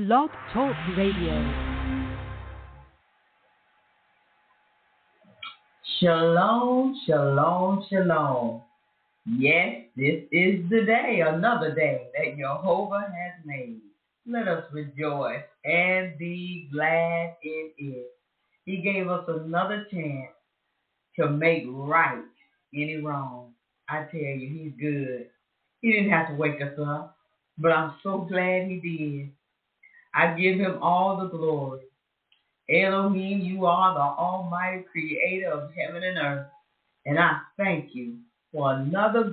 Blog Talk Radio. Shalom, shalom, shalom. Yes, this is the day, another day that Jehovah has made. Let us rejoice and be glad in it. He gave us another chance to make right any wrong. I tell you, he's good. He didn't have to wake us up, but I'm so glad he did. I give him all the glory. Elohim, you are the almighty creator of heaven and earth. And I thank you for another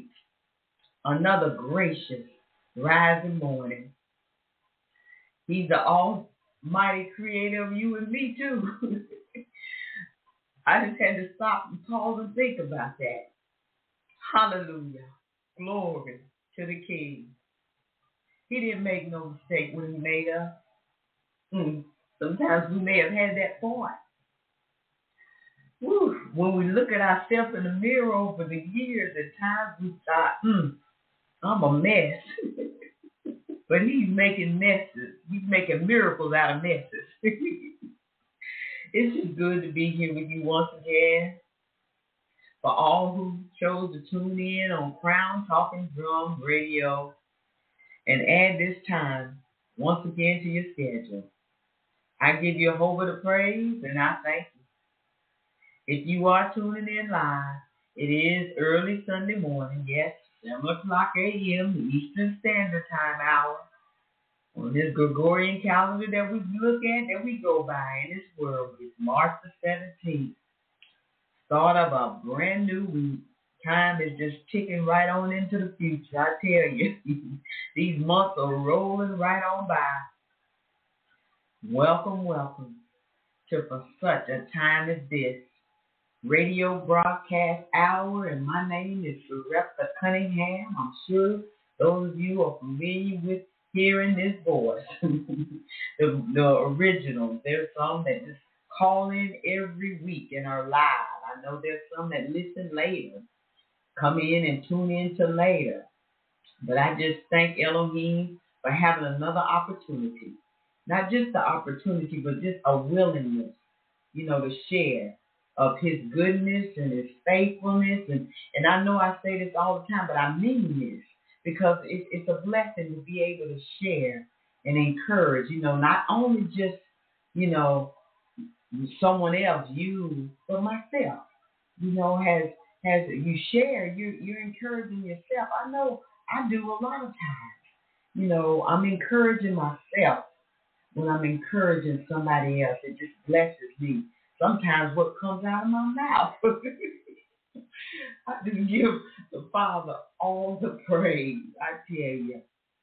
gracious rising morning. He's the almighty creator of you and me too. I just had to stop and pause and think about that. Hallelujah. Glory to the King. He didn't make no mistake when he made us. Sometimes we may have had that part. When we look at ourselves in the mirror over the years, at times we thought, I'm a mess. But he's making messes. He's making miracles out of messes. It's just good to be here with you once again. For all who chose to tune in on Crown Talking Drum Radio and add this time once again to your schedule. I give Jehovah the praise and I thank you. If you are tuning in live, it is early Sunday morning, yes, 7 o'clock a.m. Eastern Standard Time hour. On this Gregorian calendar that we look at, that we go by in this world, it's March the 17th. Start of a brand new week. Time is just ticking right on into the future, I tell you. These months are rolling right on by. Welcome, welcome to For Such a Time as This radio broadcast hour, and my name is Sarepta Cunningham. I'm sure those of you are familiar with hearing this voice. the original. There's some that just call in every week and are live. I know there's some that listen later, come in and tune in till later. But I just thank Elohim for having another opportunity. Not just the opportunity, but just a willingness, to share of his goodness and his faithfulness. And I know I say this all the time, but I mean this because it's a blessing to be able to share and encourage, not only just, someone else, you, but myself, has you share, you're encouraging yourself. I know I do a lot of times. I'm encouraging myself. When I'm encouraging somebody else, it just blesses me. Sometimes what comes out of my mouth, I just give the Father all the praise. I tell you,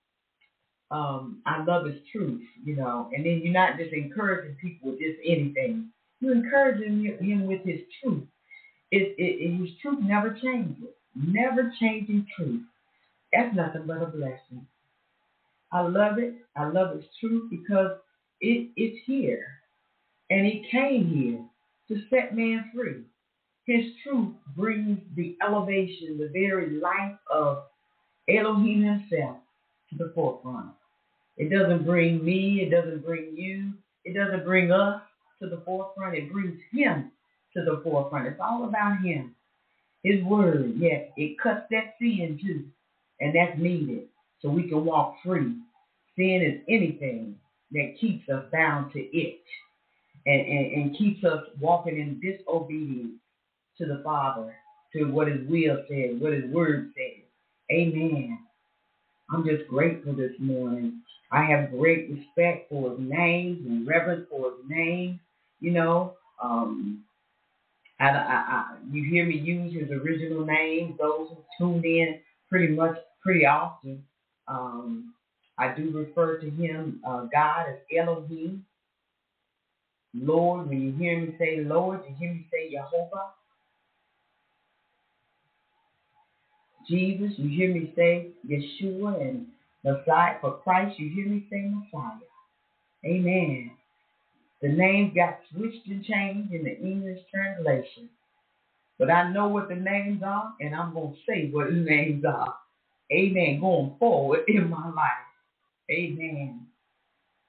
I love His truth, and then you're not just encouraging people with just anything. You're encouraging him with His truth. His truth never changes, never changing truth. That's nothing but a blessing. I love it. I love His truth because it's here. And He came here to set man free. His truth brings the elevation, the very life of Elohim himself to the forefront. It doesn't bring me. It doesn't bring you. It doesn't bring us to the forefront. It brings Him to the forefront. It's all about Him. His word, yes, it cuts that sin too. And that's needed so we can walk free. Sin is anything that keeps us bound to it and keeps us walking in disobedience to the Father, to what His will says, what His word says. Amen. I'm just grateful this morning. I have great respect for His name and reverence for His name. You hear me use His original name, those who tune in pretty often. I do refer to Him, God, as Elohim. Lord, when you hear me say Lord, you hear me say Jehovah. Jesus, you hear me say Yeshua, and Messiah. For Christ, you hear me say Messiah. Amen. The names got switched and changed in the English translation. But I know what the names are, and I'm going to say what the names are. Amen. Going forward in my life. Amen.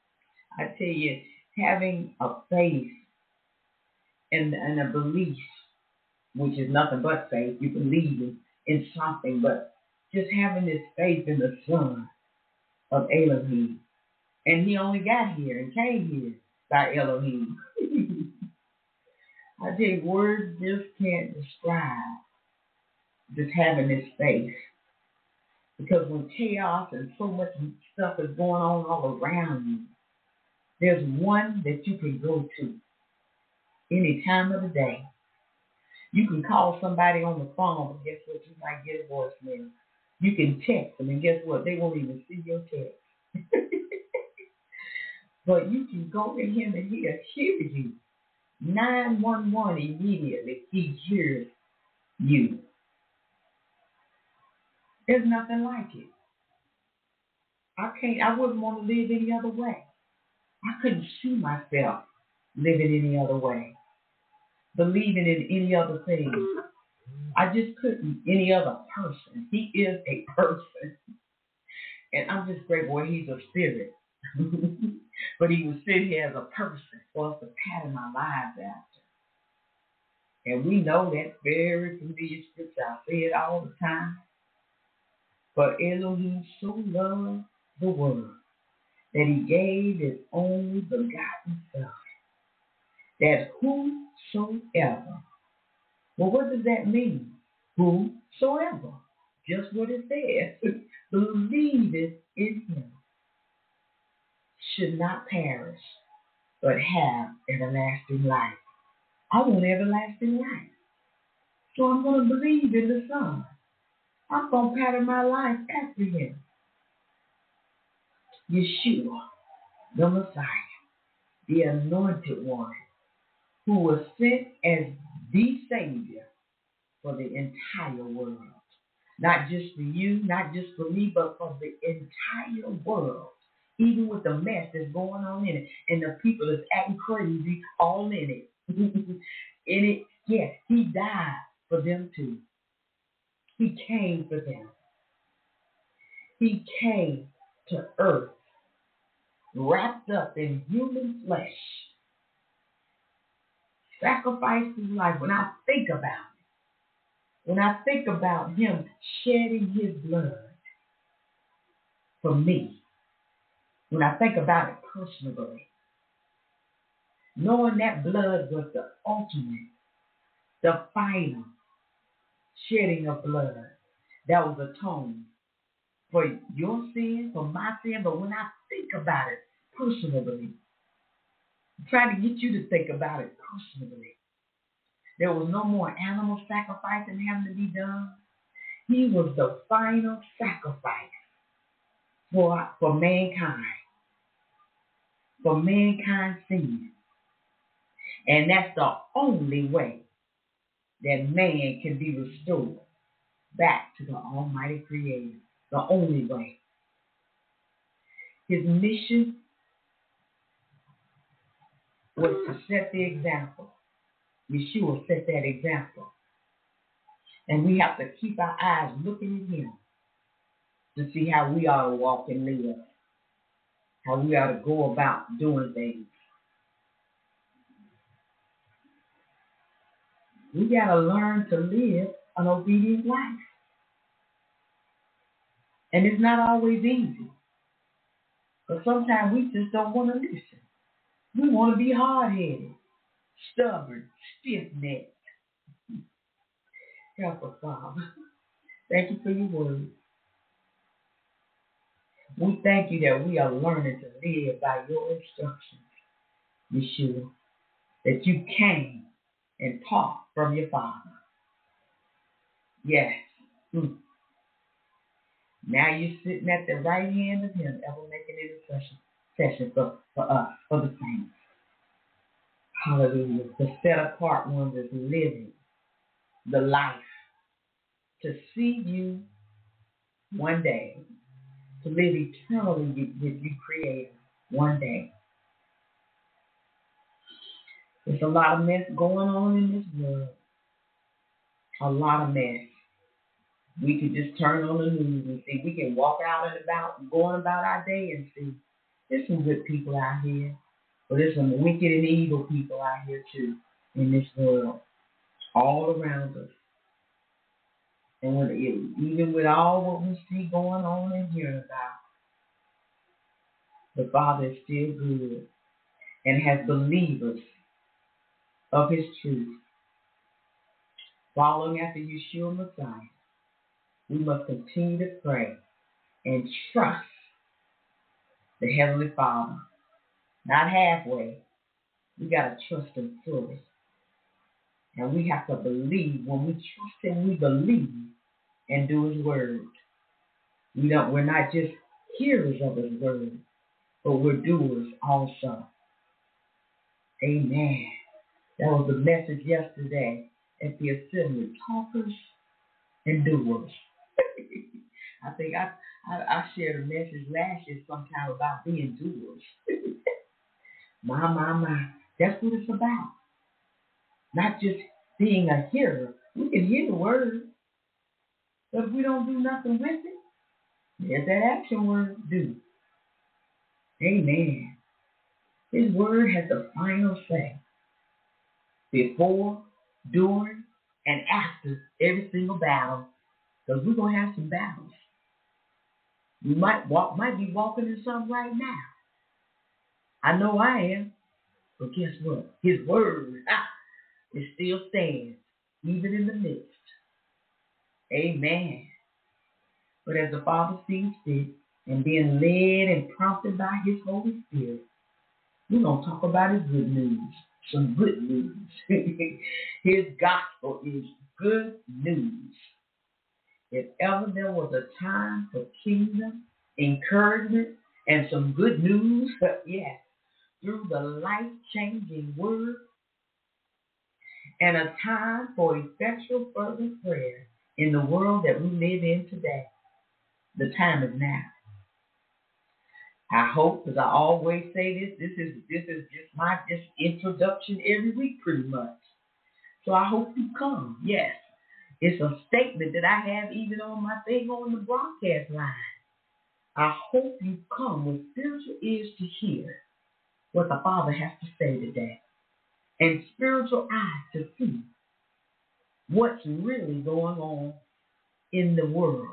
I tell you, having a faith and a belief, which is nothing but faith, you believe in something, but just having this faith in the Son of Elohim. And he only got here and came here by Elohim. I tell you, words just can't describe just having this faith. Because when chaos and so much stuff is going on all around you, there's one that you can go to any time of the day. You can call somebody on the phone, but guess what? You might get a voicemail. You can text them, and guess what? They won't even see your text. But you can go to him, and he'll hear you. 911 immediately, he hears you. There's nothing like it. I wouldn't want to live any other way. I couldn't see myself living any other way, believing in any other thing. I just couldn't, any other person. He is a person. And I'm just grateful he's a spirit. But he was sitting here as a person for us to pattern our lives after. And we know that very familiar scripture. I say it all the time. For Elohim so loved the world that he gave his only begotten Son, that whosoever, well, what does that mean? Whosoever, just what it says, believeth in him, should not perish, but have everlasting life. I want everlasting life. So I'm going to believe in the Son. I'm going to pattern my life after him. Yeshua, the Messiah, the anointed one, who was sent as the Savior for the entire world. Not just for you, not just for me, but for the entire world. Even with the mess that's going on in it, and the people that's acting crazy all in it. In it, yes, he died for them too. He came for them. He came to earth, wrapped up in human flesh, sacrificed his life. When I think about him shedding his blood for me, when I think about it personally, knowing that blood was the ultimate, the final shedding of blood that was atoned for your sin, for my sin. But when I think about it personally, I'm trying to get you to think about it personally. There was no more animal sacrificing having to be done. He was the final sacrifice for mankind, for mankind's sin. And that's the only way that man can be restored back to the Almighty Creator. The only way. His mission was to set the example. Yeshua set that example. And we have to keep our eyes looking at him to see how we ought to walk and live, how we ought to go about doing things. We got to learn to live an obedient life. And it's not always easy. But sometimes we just don't want to listen. We want to be hard-headed, stubborn, stiff-necked. Help us, Father. Thank you for your word. We thank you that we are learning to live by your instructions, Yeshua, that you came and taught from your Father. Yes. Now you're sitting at the right hand of him, ever making intercession for us, for the saints. Hallelujah. The set apart one that's living the life to see you one day, to live eternally with you, Creator, one day. There's a lot of mess going on in this world. A lot of mess. We could just turn on the news and see. We can walk out and about, going about our day and see There's some good people out here, but there's some wicked and evil people out here too in this world, all around us. And even with all what we see going on and hearing about, the Father is still good and has believers of His truth. Following after Yeshua Messiah, we must continue to pray and trust the Heavenly Father. Not halfway. We got to trust Him fully. And we have to believe. When we trust Him, we believe and do His word. We're not just hearers of His word, but we're doers also. Amen. That was the message yesterday at the assembly. Talkers and doers. I think I shared a message last year sometime about being doers. My. That's what it's about. Not just being a hearer. We can hear the word, but if we don't do nothing with it, there's that action word, do. Amen. His word has the final say. Before, during, and after every single battle, because we're going to have some battles. We might be walking in something right now. I know I am. But guess what? His word, it still stands, even in the midst. Amen. But as the Father sees fit, and being led and prompted by His Holy Spirit, we're going to talk about His good news. Some good news. His gospel is good news. If ever there was a time for kingdom, encouragement, and some good news, yes, through the life-changing word, and a time for effectual fervent prayer in the world that we live in today, the time is now. I hope, because I always say this is just my introduction every week pretty much. So I hope you come. Yes, it's a statement that I have even on my thing on the broadcast line. I hope you come with spiritual ears to hear what the Father has to say today, and spiritual eyes to see what's really going on in the world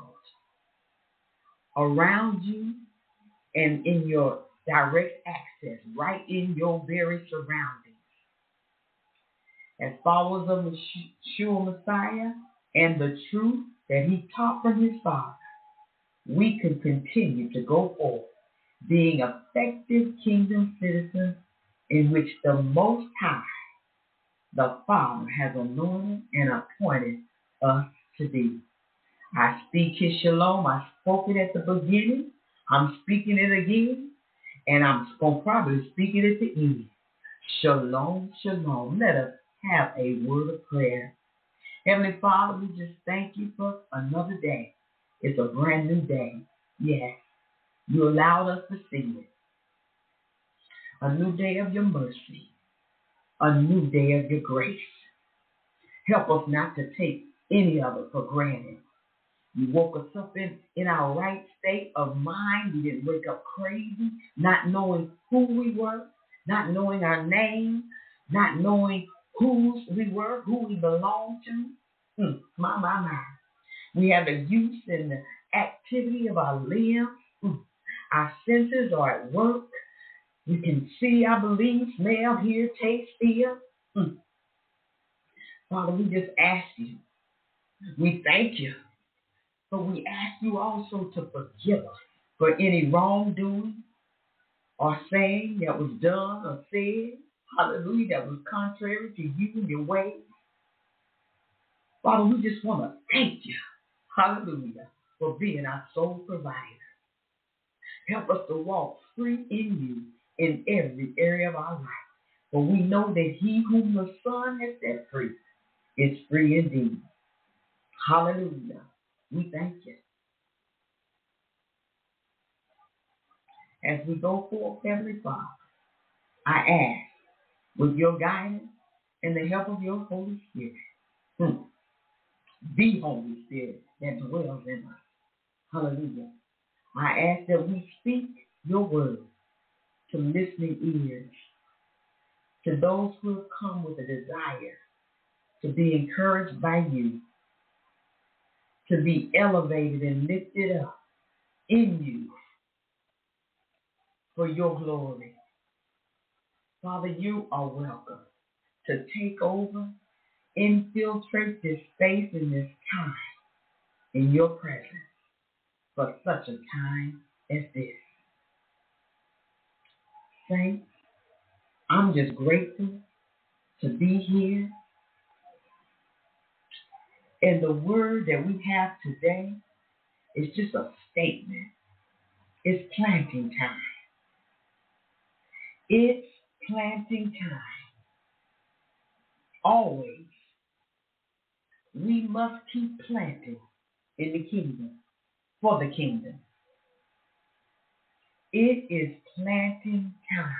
around you and in your direct access, right in your very surroundings. As followers of Yeshua Messiah and the truth that He taught from His Father, we can continue to go forth, being effective kingdom citizens in which the Most High, the Father, has anointed and appointed us to be. I speak His shalom. I spoke it at the beginning. I'm speaking it again. And I'm going to probably speak it at the end. Shalom, shalom. Let us have a word of prayer. Heavenly Father, we just thank You for another day. It's a brand new day. Yes, You allowed us to see it. A new day of Your mercy. A new day of Your grace. Help us not to take any of it for granted. You woke us up in our right state of mind. We didn't wake up crazy, not knowing who we were, not knowing our name, not knowing whose we were, who we belonged to. My. We have the use and the activity of our limbs. Our senses are at work. We can see, I believe, smell, hear, taste, feel. Father, we just ask You. We thank You. But we ask You also to forgive us for any wrongdoing or saying that was done or said, hallelujah, that was contrary to You and Your ways. Father, we just want to thank You, hallelujah, for being our sole provider. Help us to walk free in You in every area of our life. For we know that He whom the Son has set free is free indeed. Hallelujah. We thank You. As we go forth, Heavenly Father, I ask, with Your guidance and the help of Your Holy Spirit, the Holy Spirit that dwells in us. Hallelujah. I ask that we speak Your word some listening ears, to those who have come with a desire to be encouraged by you, to be elevated and lifted up in you for your glory. Father, you are welcome to take over, infiltrate this space and this time in your presence for such a time as this. Saints, I'm just grateful to be here. And the word that we have today is just a statement. It's planting time. It's planting time. Always. We must keep planting in the kingdom, for the kingdom. It is planting time.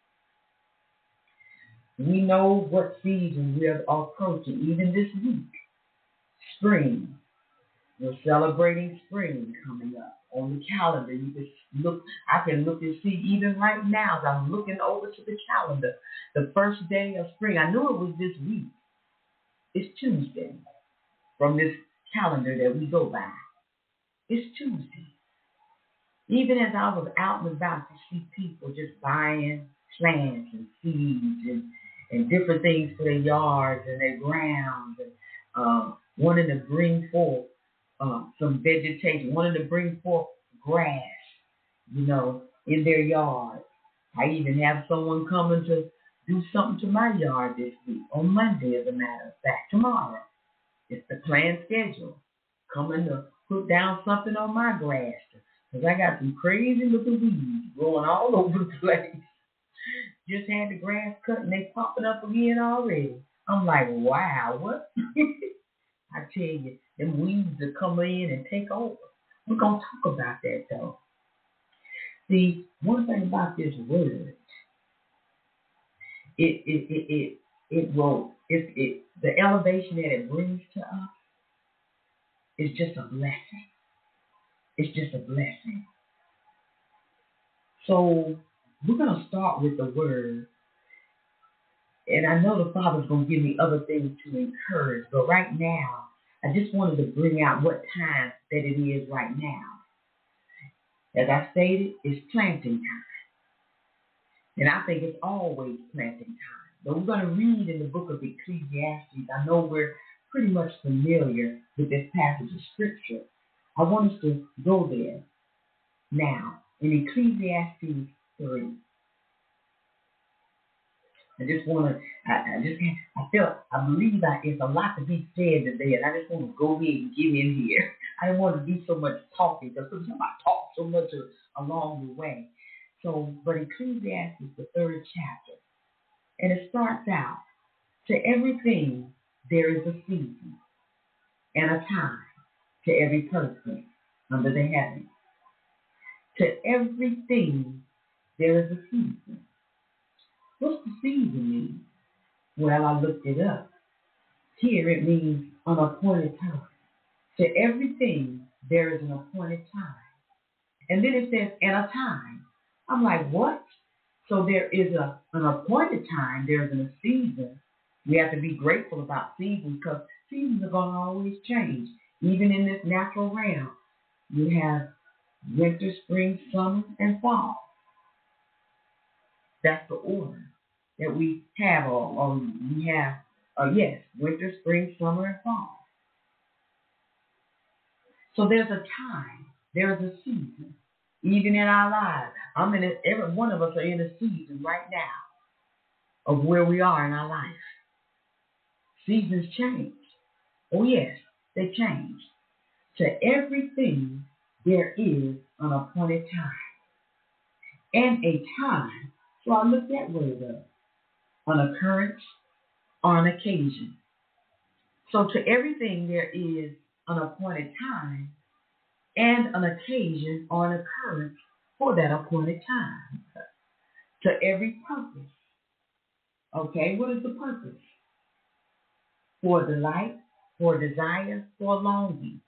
We know what season we are approaching, even this week. Spring. We're celebrating spring coming up. On the calendar, you can look. I can look and see even right now as I'm looking over to the calendar, the first day of spring. I knew it was this week. It's Tuesday from this calendar that we go by. It's Tuesday. Even as I was out and about to see people just buying plants and seeds and different things for their yards and their grounds, and wanting to bring forth some vegetation, wanting to bring forth grass, in their yard. I even have someone coming to do something to my yard this week, on Monday, as a matter of fact, tomorrow. It's the planned schedule, coming to put down something on my grass, because I got some crazy looking weeds growing all over the place. Just had the grass cut and they popping up again already. I'm like, wow, what? I tell you, them weeds that come in and take over. We're going to talk about that, though. See, one thing about this word, the elevation that it brings to us is just a blessing. It's just a blessing. So we're going to start with the word. And I know the Father's going to give me other things to encourage. But right now, I just wanted to bring out what time that it is right now. As I stated, it's planting time. And I think it's always planting time. But we're going to read in the book of Ecclesiastes. I know we're pretty much familiar with this passage of Scripture. I want us to go there now in Ecclesiastes 3. I believe it's a lot to be said today, and I just want to go ahead and get in here. I don't want to do so much talking, because sometimes I talk so much along the way. But Ecclesiastes, the 3rd chapter, and it starts out, to everything there is a season and a time to every person under the heaven. To everything there is a season. What's the season mean? Well, I looked it up. Here it means an appointed time. To everything there is an appointed time. And then it says, and a time. I'm like, what? So there is an appointed time. There's a season. We have to be grateful about seasons, because seasons are going to always change. Even in this natural realm, you have winter, spring, summer, and fall. That's the order that we have. Winter, spring, summer, and fall. So there's a time. There's a season. Even in our lives. Every one of us are in a season right now of where we are in our life. Seasons change. Oh yes, they change. To everything there is an appointed time. And a time. So I looked that word up. An occurrence or an occasion. So to everything there is an appointed time and an occasion or an occurrence for that appointed time. To every purpose. Okay, what is the purpose? For delight, for desire, for longing.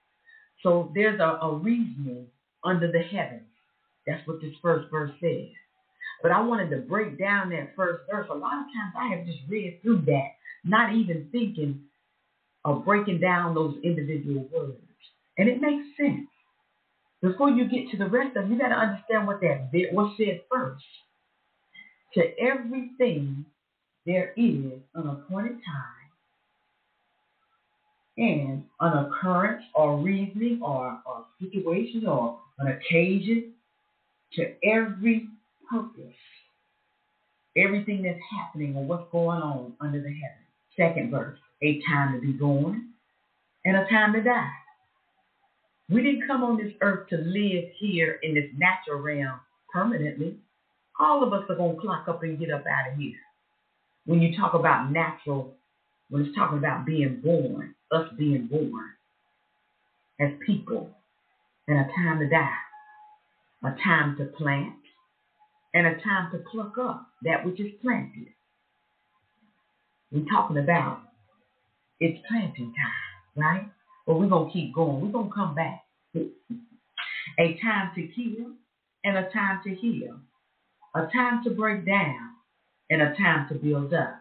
So there's a reasoning under the heavens. That's what this first verse says. But I wanted to break down that first verse. A lot of times I have just read through that, not even thinking of breaking down those individual words. And it makes sense. Before you get to the rest of it, you got to understand what said first. To everything there is an appointed time and an occurrence or reasoning or situation or an occasion, to every purpose, everything that's happening or what's going on under the heaven. Second verse, a time to be born and a time to die. We didn't come on this earth to live here in this natural realm permanently. All of us are going to clock up and get up out of here. When you talk about natural, when it's talking about being born, us being born as people, and a time to die, a time to plant, and a time to pluck up that which is planted. We're talking about it's planting time, right? But we're going to keep going. We're going to come back. A time to kill and a time to heal. A time to break down and a time to build up.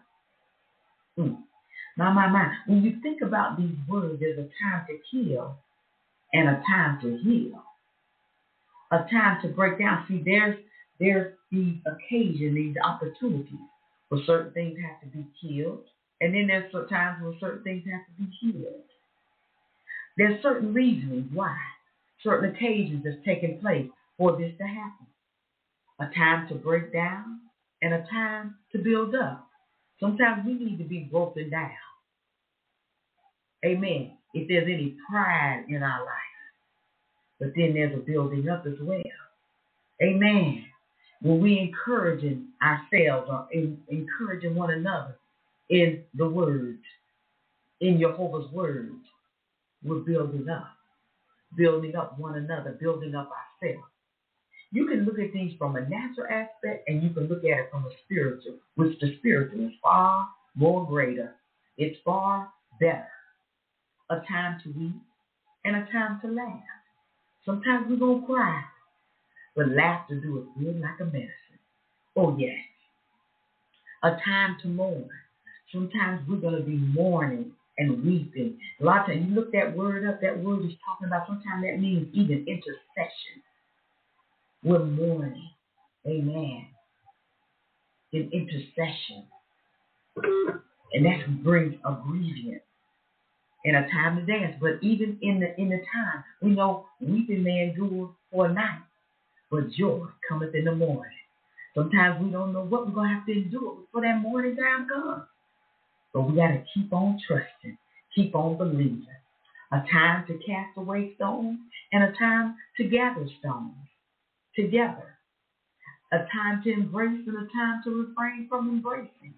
My. When you think about these words, there's a time to kill and a time to heal. A time to break down. See, there's these occasions, these opportunities where certain things have to be killed. And then there's times where certain things have to be healed. There's certain reasons why certain occasions have taken place for this to happen. A time to break down and a time to build up. Sometimes we need to be broken down. Amen. If there's any pride in our life. But then there's a building up as well. Amen. When we encouraging ourselves or encouraging one another in the Word, in Jehovah's Word, we're building up one another, building up ourselves. You can look at these from a natural aspect and you can look at it from a spiritual, which the spiritual is far more greater. It's far better. A time to weep and a time to laugh. Sometimes we're going to cry, but laughter do us good like a medicine. Oh, yes. A time to mourn. Sometimes we're going to be mourning and weeping. A lot of times you look that word up, that word is talking about, sometimes that means even intercession. We're mourning. Amen. In intercession. And that brings a grievance. And a time to dance. But even in the time, we know weeping may endure for a night, but joy cometh in the morning. Sometimes we don't know what we're going to have to endure before that morning time comes. But we got to keep on trusting, keep on believing. A time to cast away stones and a time to gather stones together. A time to embrace and a time to refrain from embracing.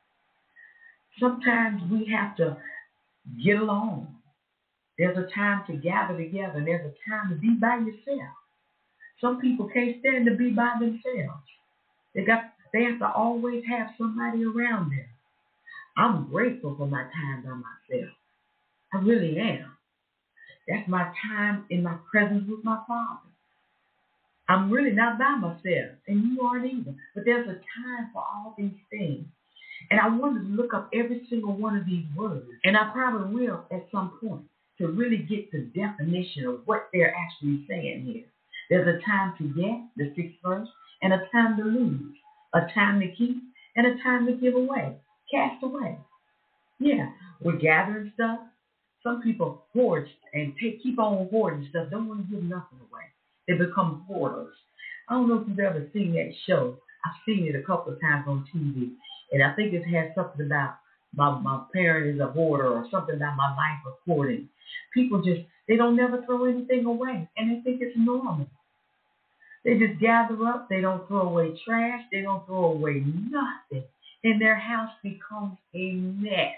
Sometimes we have to get along. There's a time to gather together. And there's a time to be by yourself. Some people can't stand to be by themselves. They have to always have somebody around them. I'm grateful for my time by myself. I really am. That's my time in my presence with my Father. I'm really not by myself, and you aren't either. But there's a time for all these things. And I wanted to look up every single one of these words, and I probably will at some point, to really get the definition of what they're actually saying here. There's a time to get, the 6th verse, and a time to lose, a time to keep, and a time to give away, cast away. Yeah, we're gathering stuff. Some people hoard and keep on hoarding stuff, don't want to give nothing away. They become hoarders. I don't know if you've ever seen that show. I've seen it a couple of times on TV, and I think it has something about my parent is a hoarder or something about my life of hoarding. People they don't never throw anything away, and they think it's normal. They just gather up. They don't throw away trash. They don't throw away nothing, and their house becomes a mess.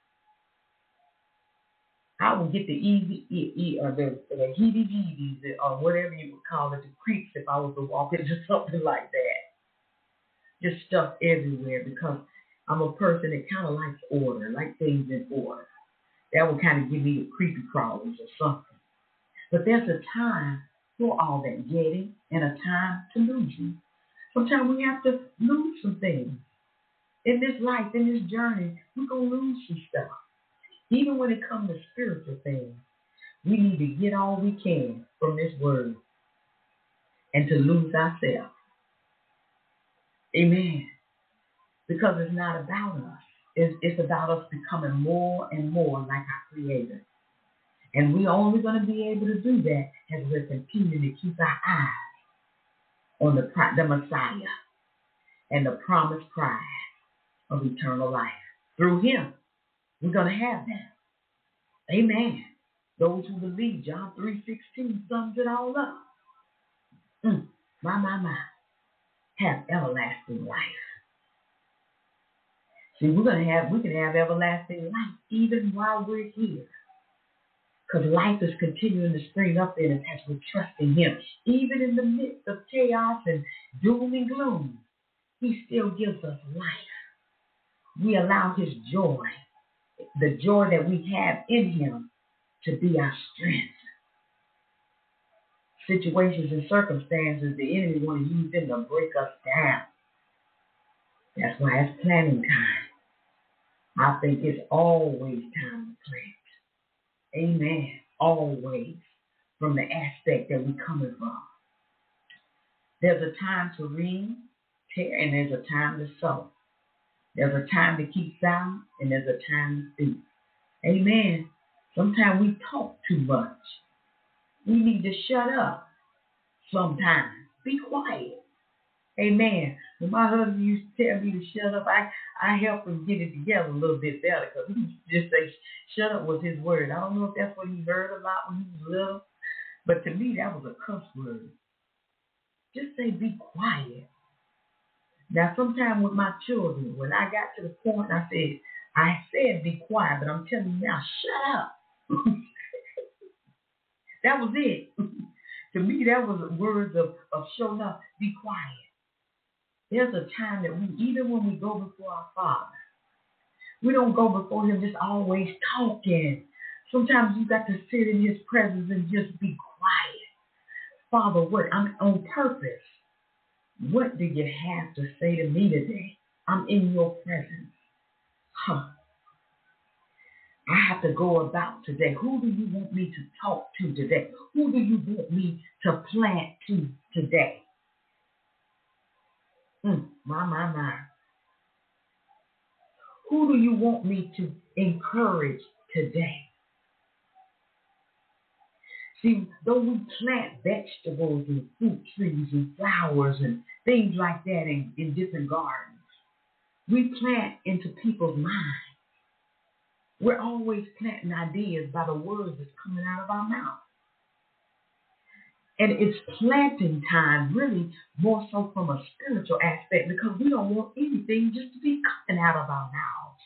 I would get the the heebie-jeebies or whatever you would call it, the creeps if I was to walk into something like that. Just stuff everywhere because I'm a person that kind of likes order, like things in order. That would kind of give me the creepy crawlers or something. But there's a time for all that getting and a time to losing. Sometimes we have to lose some things. In this life, in this journey, we're going to lose some stuff. Even when it comes to spiritual things, we need to get all we can from this word and to lose ourselves. Amen. Because it's not about us. It's about us becoming more and more like our Creator. And we're only going to be able to do that as we're continuing to keep our eyes on the Messiah and the promised prize of eternal life. Through Him, we're going to have that. Amen. Those who believe, John 3:16 sums it all up. My. Have everlasting life. See, we can have everlasting life even while we're here. Because life is continuing to spring up in us as we trust in Him. Even in the midst of chaos and doom and gloom, He still gives us life. We allow His joy, the joy that we have in Him, to be our strength. Situations and circumstances, the enemy want to use them to break us down. That's why it's planting time. I think it's always time to plant. Amen. Always. From the aspect that we're coming from. There's a time to reap, tear, and there's a time to sow. There's a time to keep silent, and there's a time to speak. Amen. Sometimes we talk too much. We need to shut up sometimes. Be quiet. Amen. When my husband used to tell me to shut up, I helped him get it together a little bit better because he used to just say, shut up was his word. I don't know if that's what he heard a lot when he was little, but to me that was a cuss word. Just say be quiet. Now sometimes with my children, when I got to the point I said be quiet, but I'm telling you now, shut up. That was it. To me, that was words of showing up, be quiet. There's a time that even when we go before our Father, we don't go before Him just always talking. Sometimes you got to sit in His presence and just be quiet. Father, what? I'm on purpose. What do you have to say to me today? I'm in your presence. I have to go about today. Who do you want me to talk to today? Who do you want me to plant to today? My. Who do you want me to encourage today? See, though we plant vegetables and fruit trees and flowers and things like that in different gardens, we plant into people's minds. We're always planting ideas by the words that's coming out of our mouth. And it's planting time really more so from a spiritual aspect because we don't want anything just to be coming out of our mouths.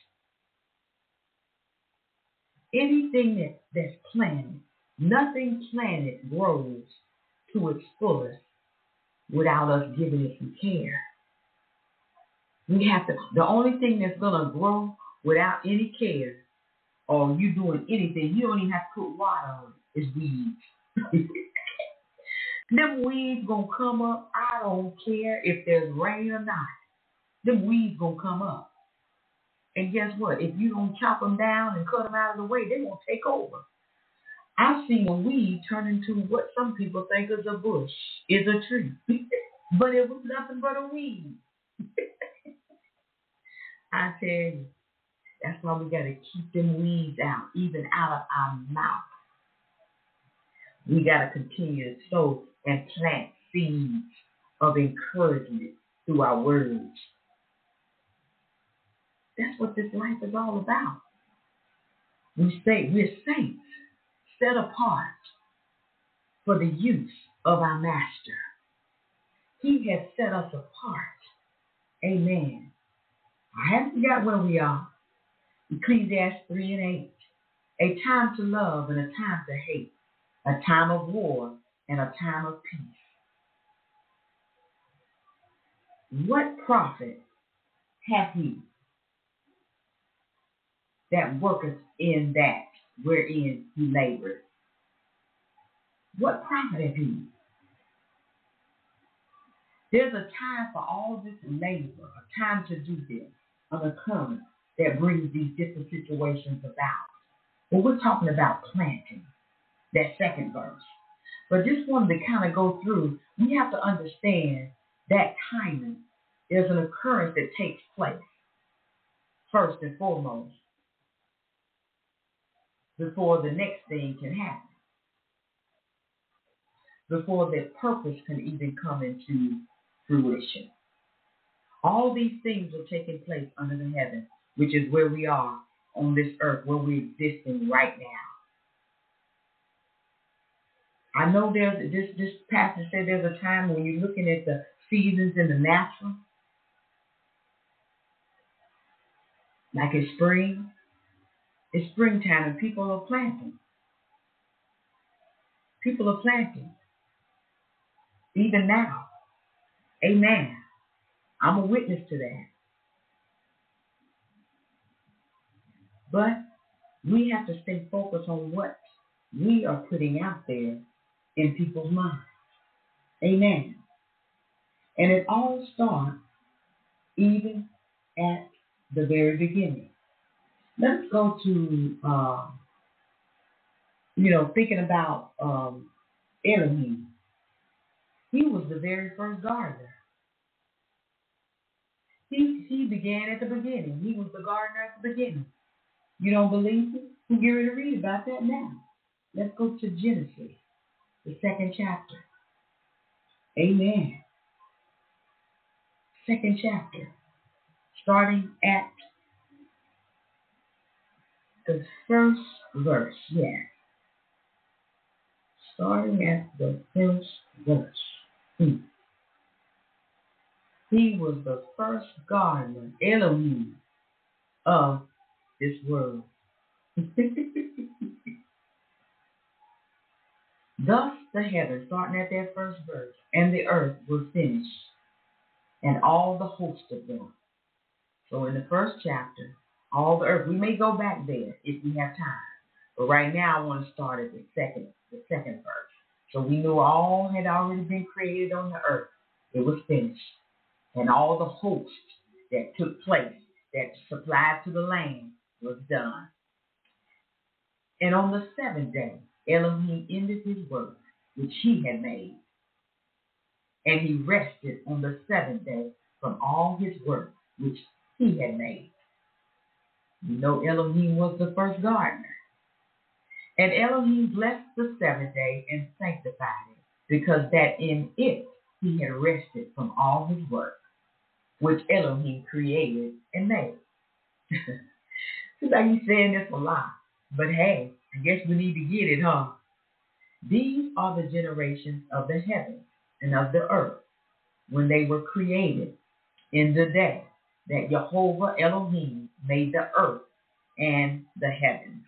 Anything that's planted, nothing planted grows to its fullest without us giving it some care. The only thing that's going to grow without any care or you doing anything, you don't even have to put water on it, is weeds. Them weeds gonna come up. I don't care if there's rain or not. Them weeds gonna come up. And guess what? If you don't chop them down and cut them out of the way, they're gonna take over. I've seen a weed turn into what some people think is a bush, is a tree. But it was nothing but a weed. I tell you, that's why we gotta keep them weeds out, even out of our mouth. We gotta continue to sow and plant seeds of encouragement through our words. That's what this life is all about. We say we're saints, set apart for the use of our Master. He has set us apart. Amen. I haven't forgot where we are. Ecclesiastes 3:8. A time to love and a time to hate. A time of war and a time of peace. What profit hath he that worketh in that wherein he laboureth? What profit hath he? There's a time for all this labor, a time to do this, an occurrence that brings these different situations about. Well, we're talking about planting, that second verse. But just wanted to kind of go through, we have to understand that timing. There's an occurrence that takes place, first and foremost, before the next thing can happen, before that purpose can even come into fruition. All these things are taking place under the heaven, which is where we are on this earth, where we're existing right now. I know this passage said there's a time when you're looking at the seasons in the natural, like it's spring. It's springtime and people are planting. People are planting. Even now. Amen. I'm a witness to that. But we have to stay focused on what we are putting out there in people's minds. Amen. And it all starts even at the very beginning. Let's go to, thinking about Elohim. He was the very first gardener. He began at the beginning. He was the gardener at the beginning. You don't believe me? We're going to read about that now. Let's go to Genesis, the 2nd chapter. Amen. 2nd chapter, starting at the 1st verse. Yes. Starting at the 1st verse. He was the first gardener, Elohim, of this world. Thus the heavens, starting at that 1st verse, and the earth were finished, and all the host of them. So in the 1st chapter, all the earth, we may go back there if we have time. But right now I want to start at the second verse. So we knew all had already been created on the earth. It was finished. And all the host that took place, that supplied to the land, was done. And on the 7th day, Elohim ended his work, which he had made. And he rested on the 7th day from all his work, which he had made. You know, Elohim was the first gardener. And Elohim blessed the 7th day and sanctified it, because that in it he had rested from all his work, which Elohim created and made. Seems like he's saying this a lot. But hey, I guess we need to get it, huh? These are the generations of the heavens and of the earth when they were created in the day that Jehovah Elohim made the earth and the heavens.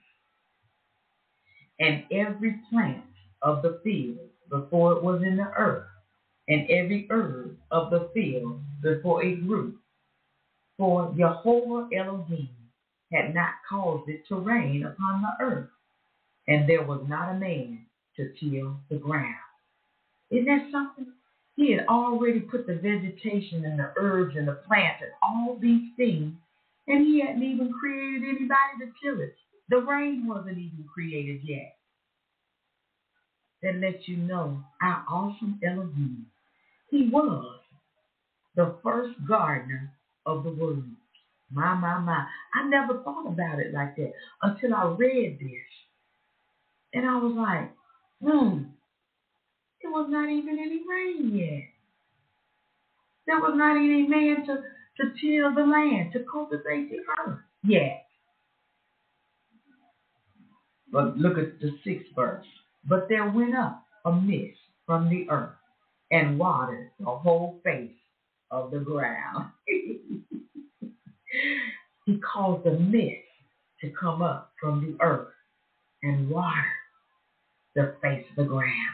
And every plant of the field before it was in the earth, and every herb of the field before it grew. For Jehovah Elohim had not caused it to rain upon the earth, and there was not a man to till the ground. Isn't that something? He had already put the vegetation and the herbs and the plants and all these things, and he hadn't even created anybody to till it. The rain wasn't even created yet. That lets you know our awesome Elohim. He was the first gardener of the world. My. I never thought about it like that until I read this. And I was like, there was not even any rain yet. There was not any man to till the land, to cultivate the earth yet. But look at the 6th verse. But there went up a mist from the earth and watered the whole face of the ground. He caused a mist to come up from the earth and water the face of the ground.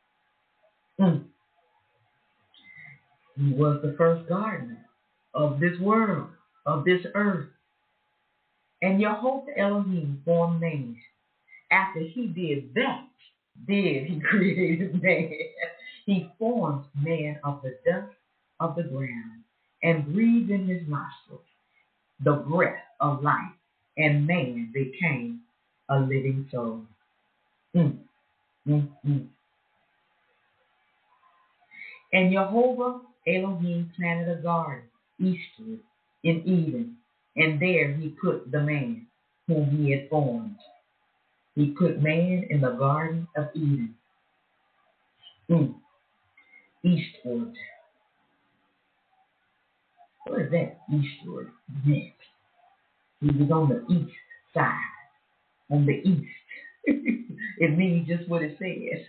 He was the first gardener of this world, of this earth. And Jehovah Elohim formed man. After he did that, then he created man. He formed man of the dust of the ground and breathed in his nostrils the breath of life, and man became a living soul. Mm, mm, mm. And Jehovah Elohim planted a garden eastward in Eden, and there he put the man whom he had formed. He put man in the Garden of Eden. Eastward. What is that eastward meant? He was on the east side. On the east. It means just what it says.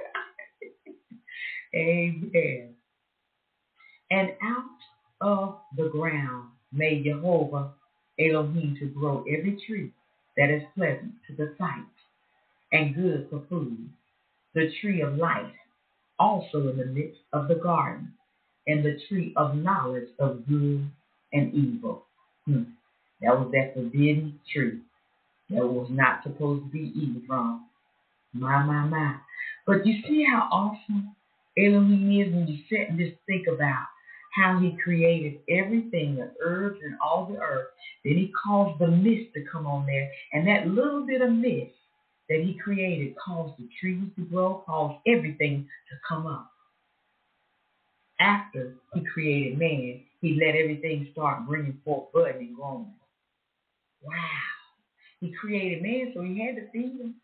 Amen. And out of the ground made Jehovah Elohim to grow every tree that is pleasant to the sight and good for food, the tree of life also in the midst of the garden, and the tree of knowledge of good and evil. That was that forbidden tree that was not supposed to be eaten from. My. But you see how awesome Elohim is when you sit and just think about how he created everything, the herbs and all the earth. Then he caused the mist to come on there, and that little bit of mist that he created caused the trees to grow, caused everything to come up. After he created man, he let everything start bringing forth bud and growing. Wow. He created man, so he had to feed him.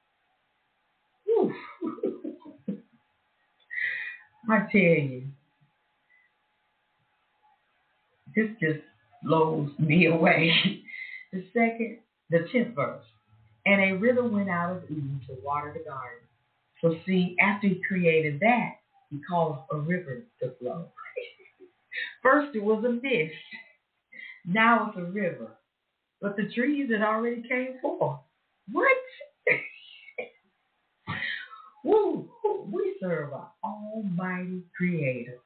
I tell you, this just blows me away. The 10th verse. And a river went out of Eden to water the garden. So see, after he created that, he caused a river to flow. First it was a mist. Now it's a river. But the trees had already came forth. What? Woo! We serve an almighty creator.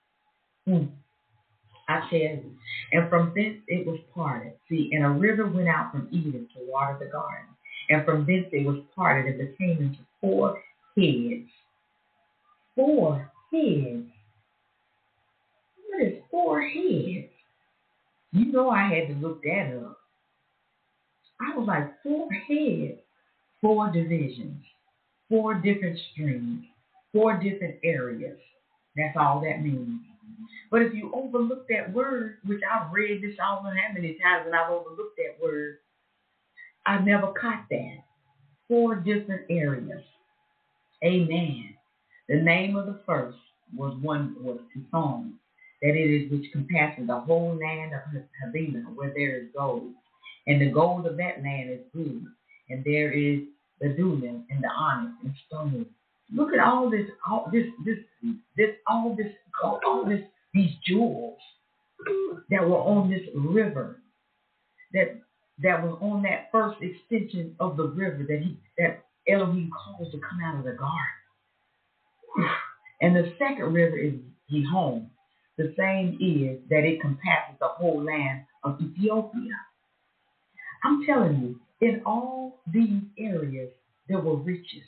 I tell you. And from thence it was parted. See, and a river went out from Eden to water the garden. And from thence it was parted and became into 4 heads. 4 heads. What is 4 heads? You know I had to look that up. I was like, 4 heads, 4 divisions, 4 different streams, 4 different areas. That's all that means. But if you overlook that word, which I've read this I don't know how many times, and I've overlooked that word, I never caught that. 4 different areas. Amen. The name of the first was Pithom, that it is which compasses the whole land of Havilah, where there is gold. And the gold of that land is good. And there is the bitumen and the onyx and stone. Look at all this gold, these jewels that were on this river, that was on that first extension of the river that Elohim caused to come out of the garden. And the second river is Gihon. The same is that it compasses the whole land of Ethiopia. I'm telling you, in all these areas, there were riches.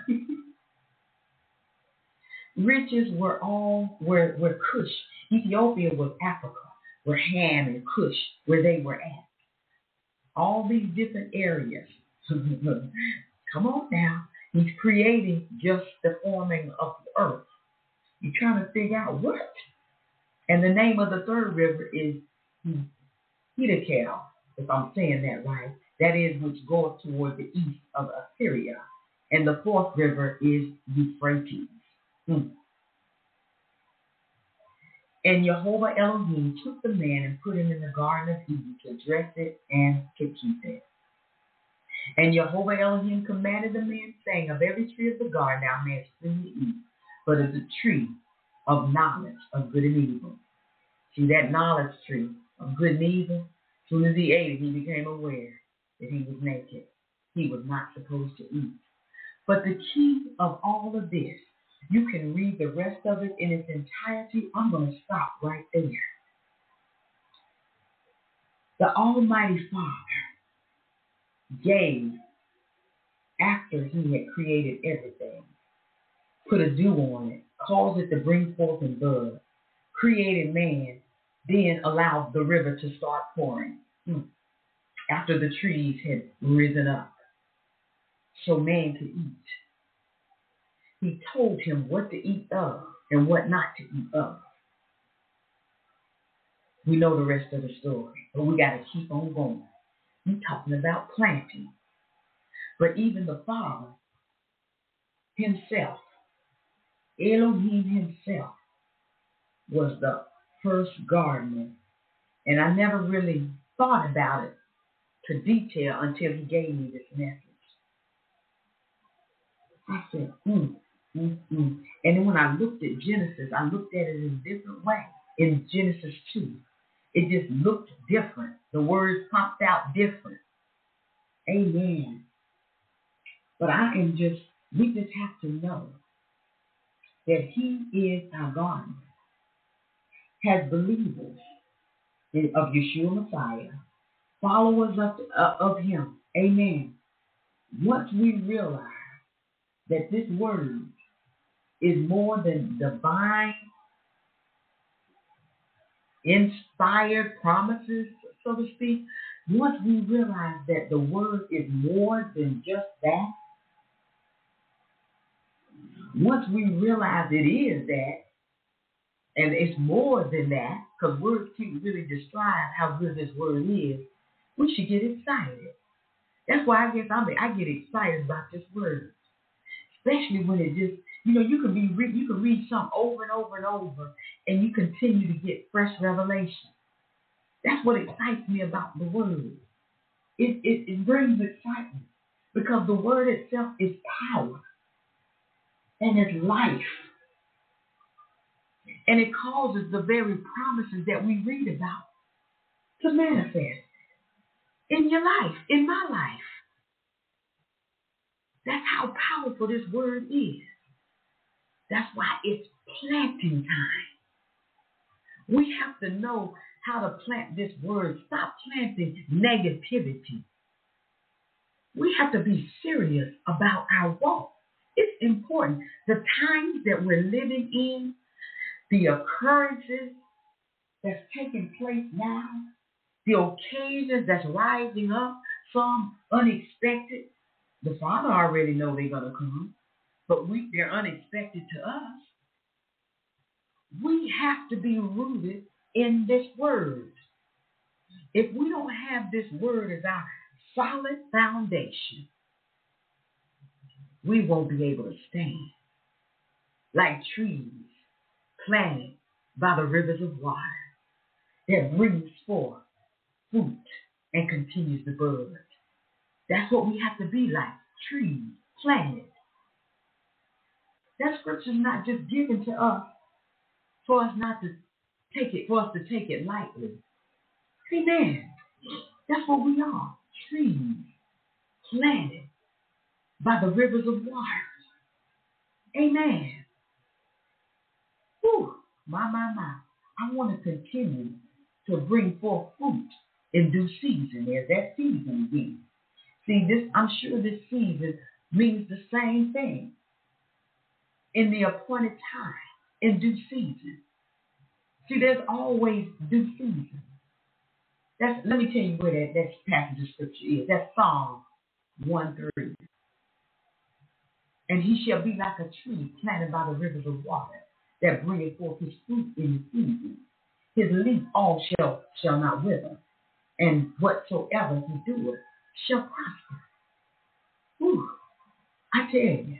Riches were Cush. Ethiopia was Africa, where Ham and Cush, where they were at. All these different areas. Come on now. He's creating just the forming of the earth. You're trying to figure out what? And the name of the third river is Hiddekel, if I'm saying that right. That is which goes toward the east of Assyria. And the fourth river is Euphrates. And Jehovah Elohim took the man and put him in the Garden of Eden to dress it and to keep it. And Jehovah Elohim commanded the man, saying, of every tree of the garden thou mayest freely eat, but of the tree of knowledge of good and evil. See, that knowledge tree of good and evil, as soon as he ate it, he became aware that he was naked. He was not supposed to eat. But the key of all of this, you can read the rest of it in its entirety. I'm going to stop right there. The Almighty Father gave, after he had created everything, put a dew on it, caused it to bring forth in bud, created man, then allowed the river to start pouring after the trees had risen up so man could eat. He told him what to eat of and what not to eat of. We know the rest of the story, but we got to keep on going. We're talking about planting. But even the Father himself, Elohim himself, was the first gardener. And I never really thought about it to detail until he gave me this message. I said, And then when I looked at Genesis, I looked at it in a different way. In Genesis 2, it just looked different. The words popped out different. Amen. But we just have to know that he is our God. As believers of Yeshua Messiah, followers of him, amen. Once we realize that this word is more than divine, inspired promises, so to speak, once we realize that the word is more than just that, once we realize it is that, and it's more than that, because words can't really describe how good this word is, we should get excited. That's why I get excited about this word, especially when it just, you can read something over and over and over, and you continue to get fresh revelation. That's what excites me about the word. It brings excitement because the word itself is power and it's life. And it causes the very promises that we read about to manifest in your life, in my life. That's how powerful this word is. That's why it's planting time. We have to know how to plant this word. Stop planting negativity. We have to be serious about our walk. It's important. The times that we're living in, the occurrences that's taking place now, the occasions that's rising up, some unexpected. The Father already know they're going to come, but they're unexpected to us. We have to be rooted in this word. If we don't have this word as our solid foundation, we won't be able to stand like trees planted by the rivers of water that brings forth fruit and continues to bud. That's what we have to be like, trees planted. That scripture's not just given to us for us to take it lightly. Amen. That's what we are, trees planted by the rivers of water. Amen. Whew, my. I want to continue to bring forth fruit in due season. There's that season again. See, I'm sure this season means the same thing. In the appointed time, in due season. See, there's always due season. Let me tell you where that passage of scripture is. That's Psalm 1:3. And he shall be like a tree planted by the rivers of water that bringeth forth his fruit in the season. His leaf all shall not wither, and whatsoever he doeth shall prosper. Whew, I tell you,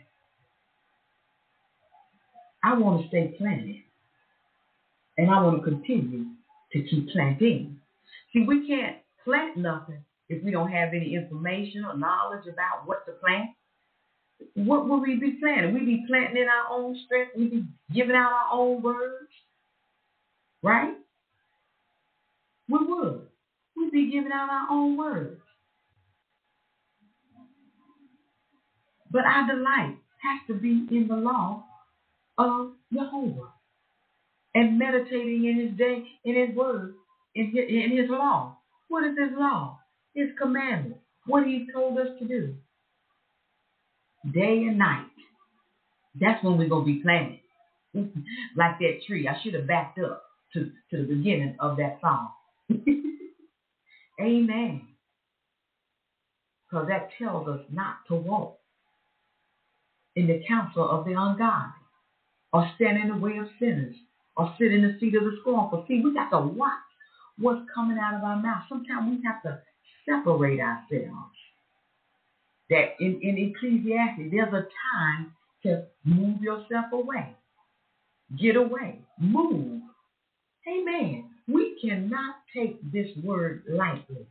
I want to stay planted, and I want to continue to keep planting. See, we can't plant nothing if we don't have any information or knowledge about what to plant. What would we be planting? We'd be planting in our own strength. We'd be giving out our own words, right? We would. We'd be giving out our own words. But our delight has to be in the law of Jehovah and meditating in his day, in his word, in his law. What is his law? His commandments. What he told us to do. Day and night. That's when we're going to be planted. Like that tree. I should have backed up. to the beginning of that song. Amen. Because that tells us not to walk in the counsel of the ungodly, or stand in the way of sinners, or sit in the seat of the scornful. See, we got to watch what's coming out of our mouth. Sometimes we have to separate ourselves. That in Ecclesiastes, there's a time to move yourself away. Get away. Move. Amen. We cannot take this word lightly.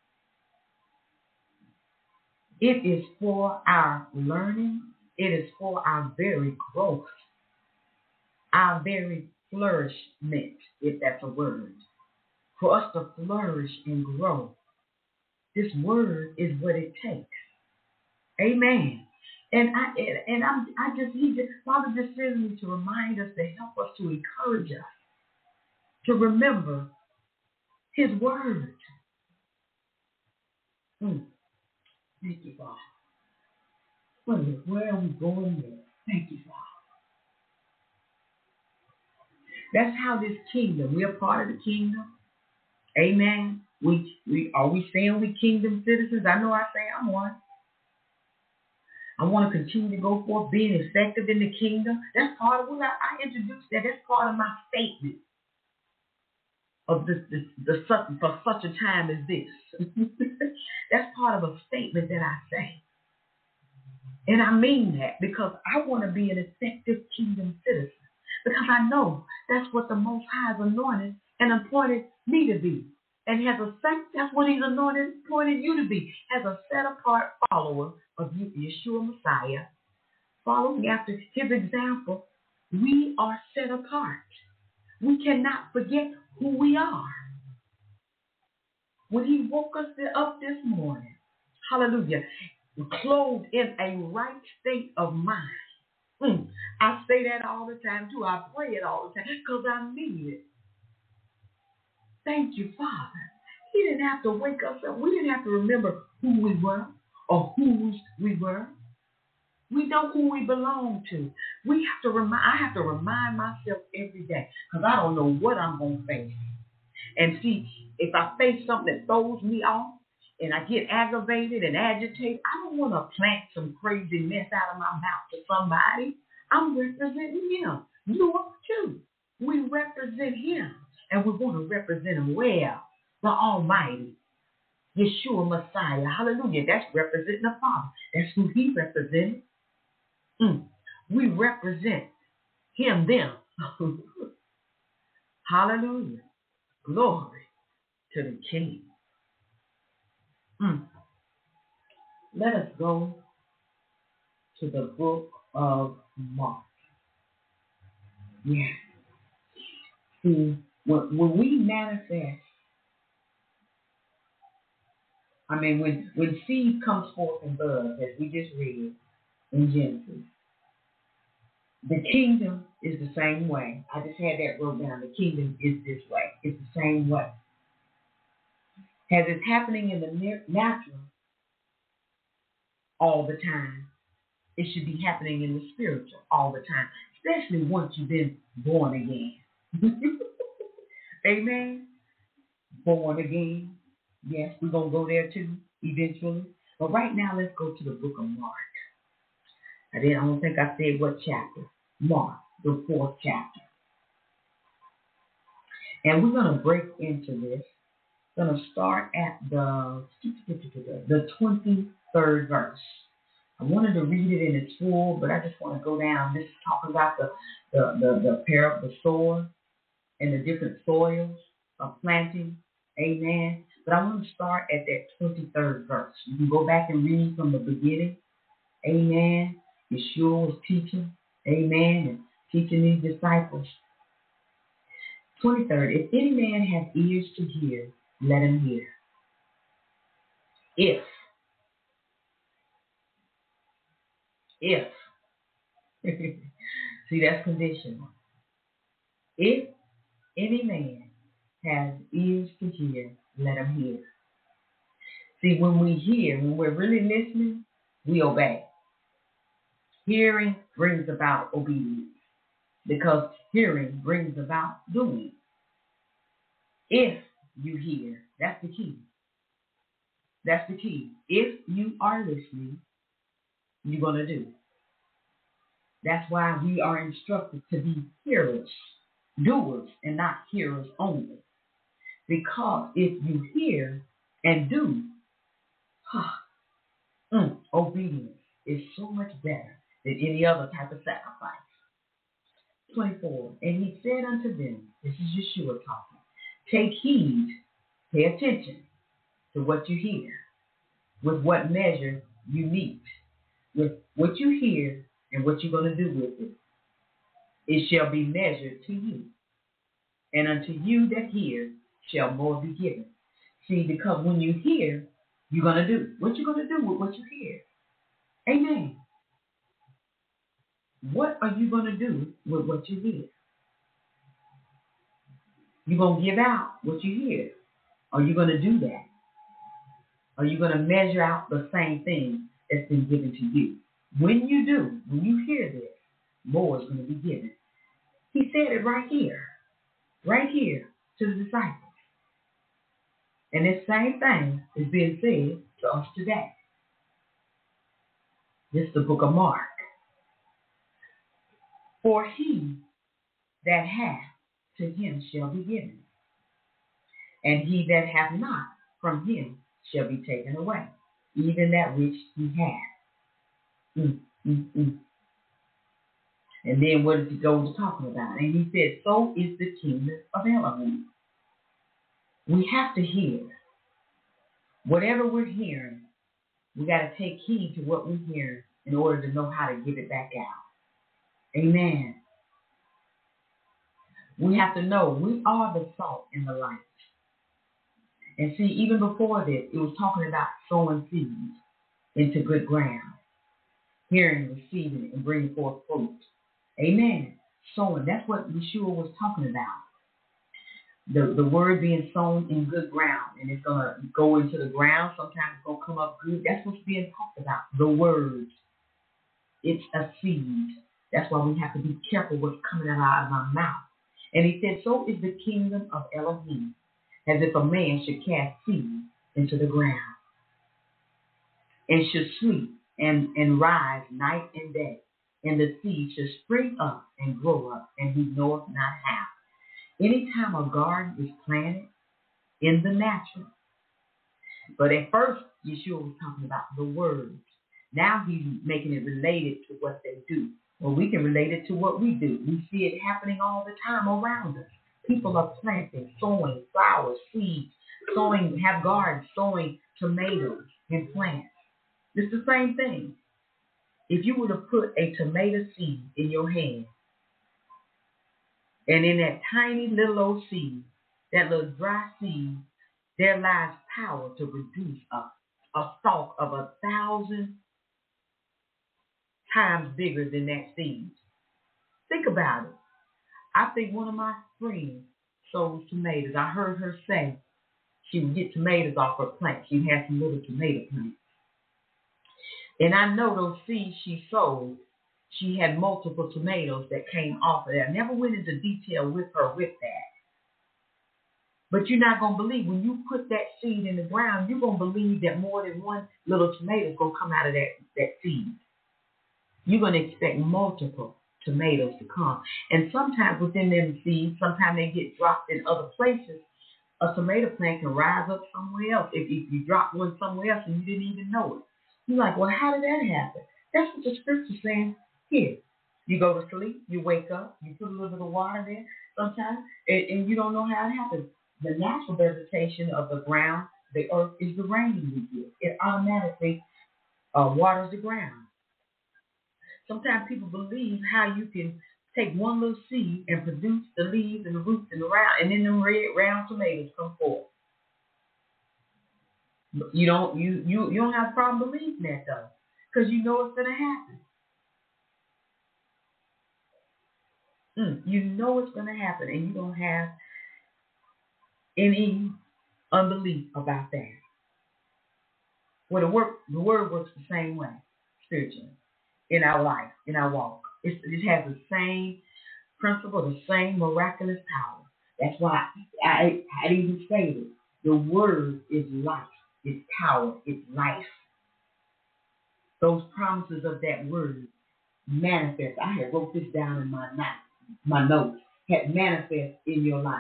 It is for our learning. It is for our very growth, our very flourishment, if that's a word. For us to flourish and grow, this word is what it takes. Amen. And Father just sends me to remind us, to help us, to encourage us, to remember His word. Thank you, Father. Where are we going there? Thank you, Father. That's how this kingdom, we are part of the kingdom. Amen. Are we saying we kingdom citizens? I know I say I'm one. I want to continue to go forth being effective in the kingdom. That's part of what I introduced that. That's part of my statement of for such a time as this. That's part of a statement that I say. And I mean that because I want to be an effective kingdom citizen. Because I know that's what the Most High has anointed and appointed me to be. And that's what He's appointed you to be, as a set-apart follower of Yeshua Messiah. Following after His example, we are set apart. We cannot forget who we are. When He woke us up this morning, hallelujah, clothed in a right state of mind. I say that all the time too. I pray it all the time because I mean it. Thank you, Father. He didn't have to wake us up. We didn't have to remember who we were or whose we were. We know who we belong to. I have to remind myself every day because I don't know what I'm going to face. And see, if I face something that throws me off and I get aggravated and agitated, I don't want to plant some crazy mess out of my mouth to somebody. I'm representing Him. You are too. We represent Him. And we want to represent Him well, the Almighty, Yeshua Messiah. Hallelujah. That's representing the Father. That's who He represented. We represent Him, them. Hallelujah. Glory to the King. Let us go to the book of Mark. Yes. See, when we manifest, when seed comes forth in bud, as we just read in Genesis, the kingdom is the same way. I just had that wrote down. The kingdom is this way. It's the same way. As it's happening in the natural all the time, it should be happening in the spiritual all the time, especially once you've been born again. Amen. Born again. Yes, we're going to go there too eventually. But right now, let's go to the book of Mark. I don't think I said what chapter. Mark, the 4th chapter. And we're going to break into this. We're going to start at the 23rd verse. I wanted to read it in its full, but I just want to go down. This is talking about the pair of the sower and the different soils of planting. Amen. But I want to start at that 23rd verse. You can go back and read from the beginning. Amen. Yeshua was teaching. Amen. And teaching these disciples. 23rd. If any man have ears to hear, let him hear. If. See, that's conditional. If any man has ears to hear, let him hear. See, when we hear, when we're really listening, we obey. Hearing brings about obedience because hearing brings about doing. If you hear, that's the key. That's the key. If you are listening, you're going to do. That's why we are instructed to be hearers, doers, and not hearers only. Because if you hear and do, obedience is so much better than any other type of sacrifice. 24. And he said unto them, this is Yeshua talking, take heed, pay attention to what you hear, with what measure you meet, with what you hear and what you're going to do with it. It shall be measured to you, and unto you that hear shall more be given. See, because when you hear, you're going to do. What you going to do with what you hear? Amen. What are you going to do with what you hear? You're going to give out what you hear. Are you going to do that? Are you going to measure out the same thing that's been given to you? When you do, when you hear this, more is going to be given. He said it right here to the disciples. And this same thing is being said to us today. This is the book of Mark. For he that hath, to him shall be given. And he that hath not, from him shall be taken away, even that which he hath. And then what does he go to talking about? And he said, so is the kingdom of Elohim. We have to hear. Whatever we're hearing, we got to take heed to what we're hearing in order to know how to give it back out. Amen. We have to know we are the salt and the light. And see, even before this, it was talking about sowing seeds into good ground, hearing, receiving, and bringing forth fruit. Amen. Sowing, that's what Yeshua was talking about. The word being sown in good ground, and it's going to go into the ground. Sometimes it's going to come up good. That's what's being talked about. The word. It's a seed. That's why we have to be careful what's coming out of our mouth. And he said, so is the kingdom of Elohim, as if a man should cast seed into the ground, and should sleep and rise night and day, and the seed should spring up and grow up, and he knoweth not how. Anytime a garden is planted in the natural, but at first Yeshua was talking about the words. Now he's making it related to what they do. Well, we can relate it to what we do. We see it happening all the time around us. People are planting, sowing flowers, seeds, sowing, have gardens, sowing tomatoes and plants. It's the same thing. If you were to put a tomato seed in your hand, and in that tiny little old seed, that little dry seed, there lies power to produce a stalk of 1,000 times bigger than that seed. Think about it. I think one of my friends sows tomatoes. I heard her say she would get tomatoes off her plant. She had some little tomato plants. And I know those seeds she sowed, she had multiple tomatoes that came off of that. I never went into detail with her with that. But you're not going to believe, when you put that seed in the ground, you're going to believe that more than one little tomato is going to come out of that seed. You're going to expect multiple tomatoes to come. And sometimes within them seeds, sometimes they get dropped in other places. A tomato plant can rise up somewhere else if you drop one somewhere else and you didn't even know it. You're like, well, how did that happen? That's what the scripture's saying here. You go to sleep, you wake up, you put a little bit of water there sometimes, and you don't know how it happens. The natural vegetation of the ground, the earth, is the rain we get. It automatically waters the ground. Sometimes people believe how you can take one little seed and produce the leaves and the roots and the round, and then them red round tomatoes come forth. You don't have a problem believing that though, because you know it's going to happen. You know it's going to happen, and you don't have any unbelief about that. Well, the word works the same way spiritually in our life, in our walk. It has the same principle, the same miraculous power. That's why I even stated the word is life, it's power, it's life. Those promises of that word manifest. I had wrote this down in my notes. Had manifest in your life.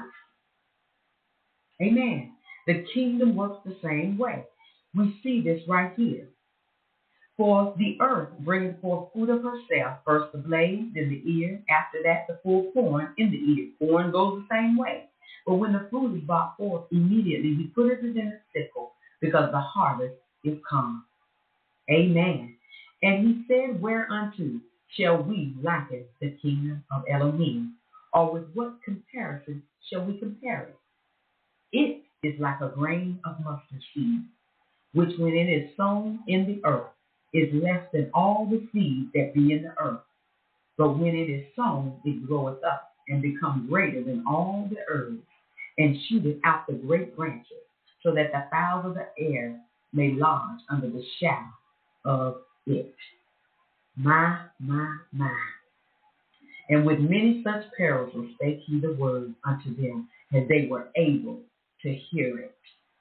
Amen. The kingdom works the same way. We see this right here. For the earth brings forth fruit of herself, first the blade, then the ear, after that the full corn in the ear. Corn goes the same way. But when the fruit is brought forth, immediately he putteth it in a sickle, because the harvest is come. Amen. And he said, whereunto shall we liken the kingdom of Elohim? Or with what comparison shall we compare it? It is like a grain of mustard seed, which when it is sown in the earth, is less than all the seed that be in the earth. But when it is sown, it groweth up, and becomes greater than all the herbs, and shooteth out the great branches, so that the fowls of the air may lodge under the shadow of it. My. And with many such parables spake he the word unto them, as they were able to hear it.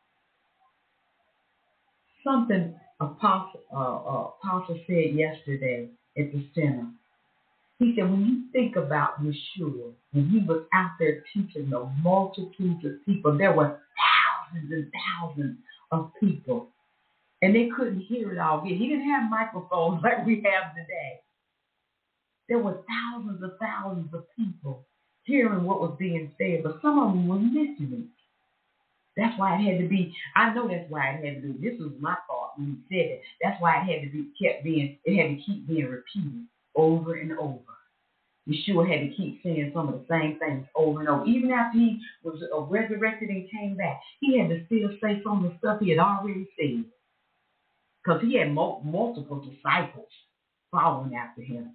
Something Apostle said yesterday at the center. He said, when you think about Yeshua, when he was out there teaching the multitudes of people, there were thousands and thousands of people, and they couldn't hear it all. He didn't have microphones like we have today. There were thousands of people hearing what was being said, but some of them were listening. That's why it had to be, I know that's why it had to be, this was my thought when he said it. That's why it had to be it had to keep being repeated over and over. Yeshua had to keep saying some of the same things over and over. Even after he was resurrected and came back, he had to still say some of the stuff he had already said. Because he had multiple disciples following after him.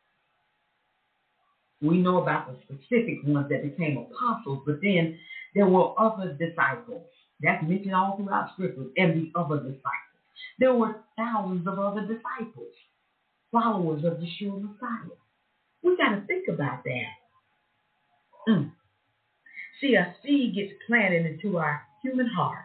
We know about the specific ones that became apostles, but then there were other disciples. That's mentioned all throughout Scripture, and the other disciples. There were thousands of other disciples, followers of Yeshua Messiah. We got to think about that. See, a seed gets planted into our human heart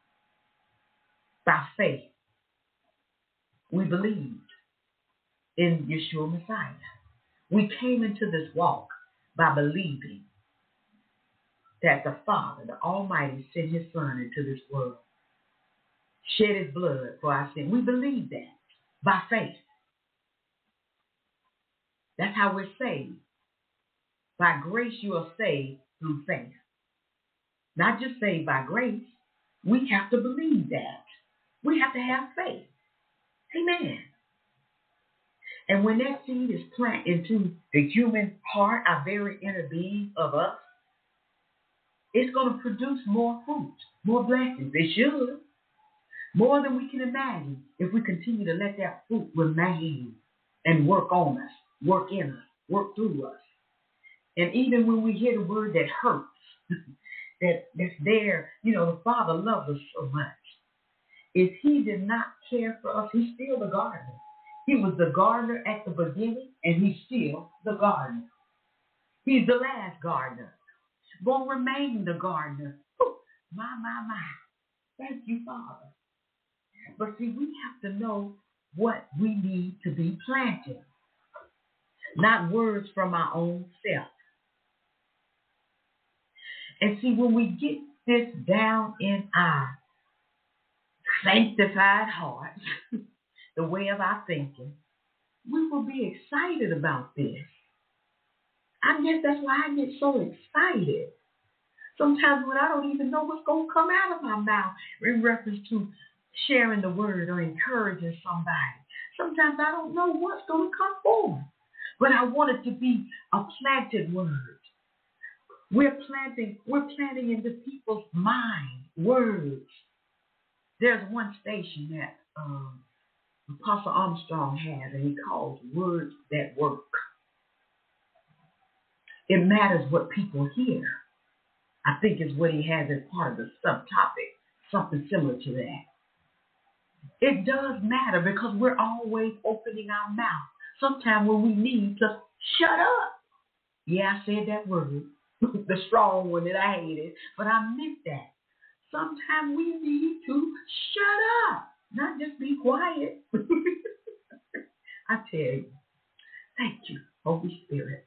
by faith. We believed in Yeshua Messiah. We came into this walk by believing that the Father, the Almighty, sent his Son into this world, shed his blood for our sin. We believe that by faith. That's how we're saved. By grace you are saved through faith. Not just saved by grace. We have to believe that. We have to have faith. Amen. And when that seed is planted into the human heart, our very inner being of us, it's going to produce more fruit, more blessings. It should. More than we can imagine if we continue to let that fruit remain and work on us, work in us, work through us. And even when we hear the word that hurts, that's there, the Father loves us so much. If he did not care for us, he's still the gardener. He was the gardener at the beginning, and he's still the gardener. He's the last gardener. Will remain the gardener. Whew, my. Thank you, Father. But see, we have to know what we need to be planted. Not words from our own self. And see, when we get this down in our sanctified hearts, the way of our thinking, we will be excited about this. I guess that's why I get so excited. Sometimes when I don't even know what's going to come out of my mouth in reference to sharing the word or encouraging somebody. Sometimes I don't know what's going to come forth. But I want it to be a planted word. We're planting into people's mind words. There's one station that Apostle Armstrong has, and he calls Words That Work. It matters what people hear. I think is what he has as part of the subtopic, something similar to that. It does matter because we're always opening our mouth. Sometimes when we need to shut up. Yeah, I said that word. the strong one that I hated, but I meant that. Sometimes we need to shut up, not just be quiet. I tell you, thank you, Holy Spirit.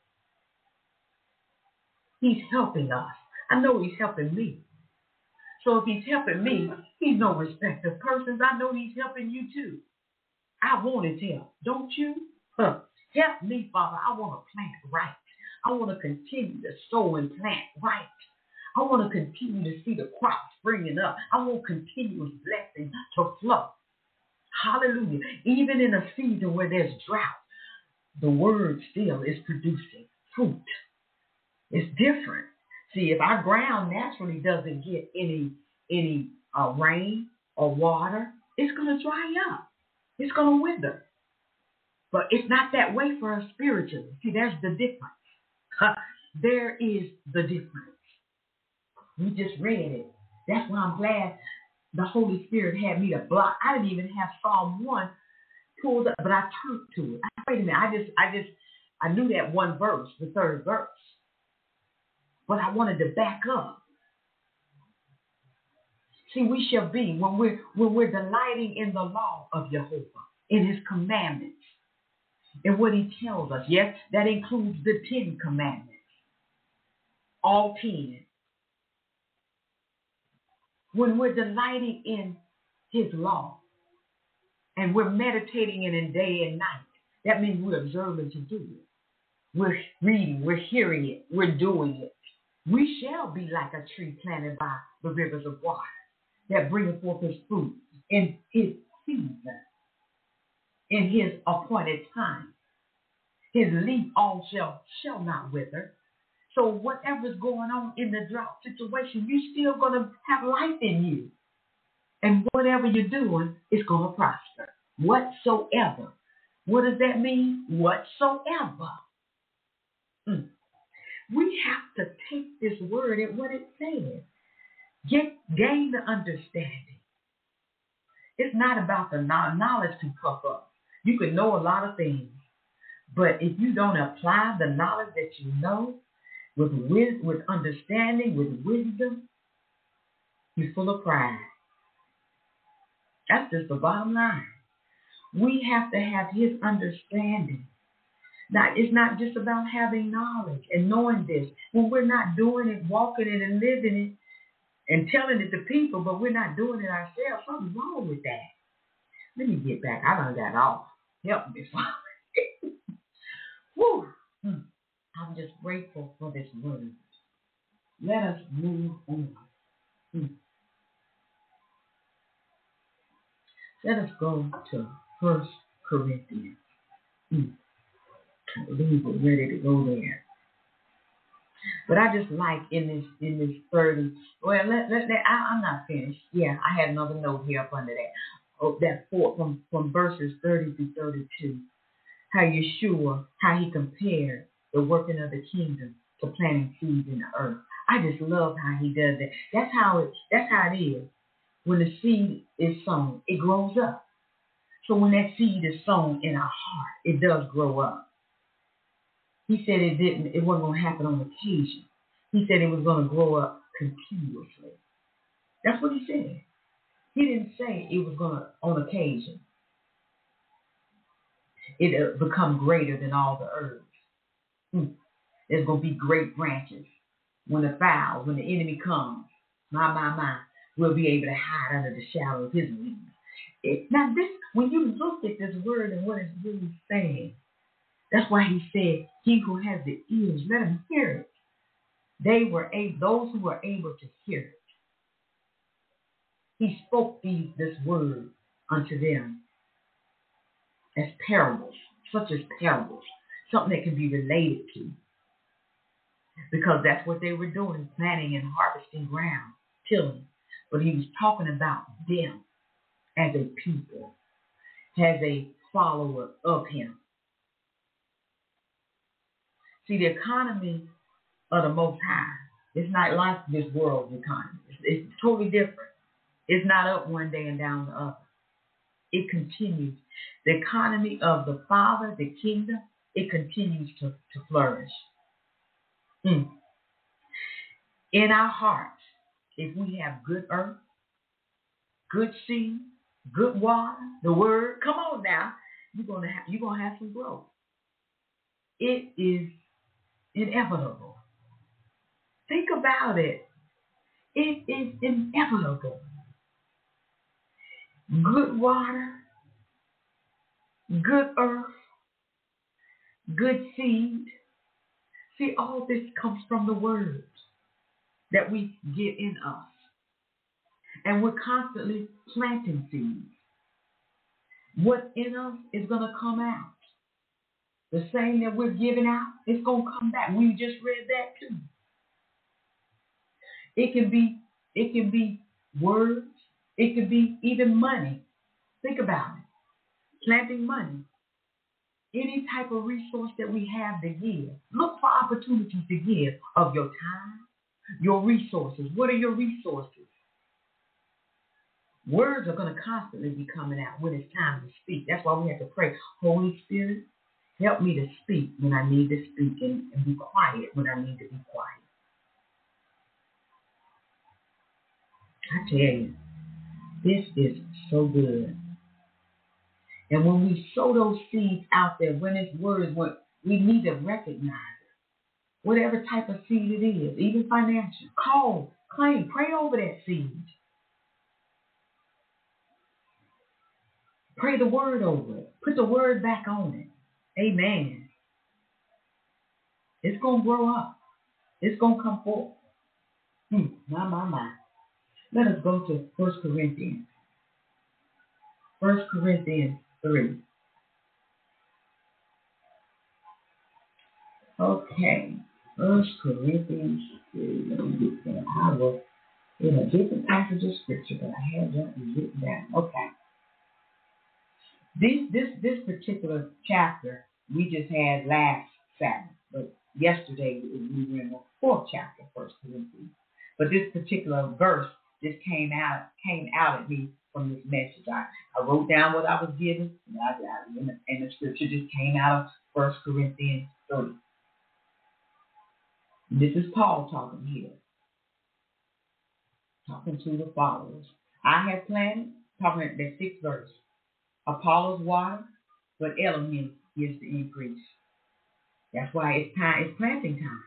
He's helping us. I know he's helping me. So if he's helping me, he's no respecter of persons. I know he's helping you too. I want his help, don't you? Help me, Father. I want to plant right. I want to continue to sow and plant right. I want to continue to see the crops springing up. I want continuous blessing to flow. Hallelujah. Even in a season where there's drought, the word still is producing fruit. It's different. See, if our ground naturally doesn't get any rain or water, it's going to dry up. It's going to wither. But it's not that way for us spiritually. See, there's the difference. There is the difference. We just read it. That's why I'm glad the Holy Spirit had me to block. I didn't even have Psalm 1 pulled up, but I turned to it. Wait a minute. I knew that one verse, the third verse. But I wanted to back up. See, we shall be, when we're delighting in the law of Jehovah, in his commandments, and what he tells us. Yes, that includes the 10 commandments. All 10. When we're delighting in his law, and we're meditating in it day and night, that means we're observing to do it. We're reading, we're hearing it, we're doing it. We shall be like a tree planted by the rivers of water that bringeth forth his fruit in his season, in his appointed time. His leaf all shall not wither. So whatever's going on in the drought situation, you're still going to have life in you. And whatever you're doing is going to prosper. Whatsoever. What does that mean? Whatsoever. We have to take this word at what it says. Gain the understanding. It's not about the knowledge to puff up. You can know a lot of things, but if you don't apply the knowledge that you know with understanding, with wisdom, you're full of pride. That's just the bottom line. We have to have his understanding. Now, it's not just about having knowledge and knowing this. When we're not doing it, walking it, and living it, and telling it to people, but we're not doing it ourselves, something's wrong with that. Let me get back. I done got off. Help me, Father. Woo. I'm just grateful for this word. Let us move on. Let us go to 1 Corinthians. I believe we're ready to go there. But I just like in this 30. Well, I'm not finished. Yeah, I had another note here up under that. Oh, that from verses 30 through 32. How Yeshua, how he compared the working of the kingdom to planting seeds in the earth. I just love how he does that. That's how it is. When the seed is sown, it grows up. So when that seed is sown in our heart, it does grow up. He said it wasn't going to happen on occasion. He said it was going to grow up continuously. That's what he said. He didn't say it was going to on occasion. It'll become greater than all the herbs. There's going to be great branches. When the enemy comes, my, we'll be able to hide under the shadow of his wings. Now this, when you look at this word and what it's really saying, that's why he said, he who has the ears, let him hear it. Those who were able to hear it. He spoke this word unto them as parables, such as parables, something that can be related to. Because that's what they were doing, planting and harvesting ground, tilling. But he was talking about them as a people, as a follower of him. See, the economy of the Most High is not like this world's economy. It's totally different. It's not up one day and down the other. It continues. The economy of the Father, the kingdom, it continues to flourish. In our hearts, if we have good earth, good seed, good water, the word, come on now, you're gonna have some growth. It is inevitable. Think about it. It is inevitable. Good water, good earth, good seed. See, all this comes from the word that we get in us. And we're constantly planting seeds. What's in us is going to come out. The same that we're giving out, it's going to come back. We just read that too. It can be words. It could be even money. Think about it. Planting money. Any type of resource that we have to give. Look for opportunities to give of your time, your resources. What are your resources? Words are going to constantly be coming out when it's time to speak. That's why we have to pray. Holy Spirit, help me to speak when I need to speak and be quiet when I need to be quiet. I tell you, this is so good. And when we sow those seeds out there, when it's words, we need to recognize it. Whatever type of seed it is, even financial. Call, claim, pray over that seed. Pray the word over it. Put the word back on it. Amen. It's going to grow up. It's going to come forth. My. Let us go to 1 Corinthians. 1 Corinthians 3. Okay. 1 Corinthians 3. Let me get that. I was in a different passage of scripture, but I had that written down. Okay. This particular chapter we just had last Sabbath, but yesterday we were in the 4th chapter of 1 Corinthians. But this particular verse just came out at me from this message. I wrote down what I was given, and the scripture just came out of 1 Corinthians 3. This is Paul talking here, talking to the followers. I have planted, talking at that 6th verse. Apollos water, but Elohim gives the increase. That's why it's planting time.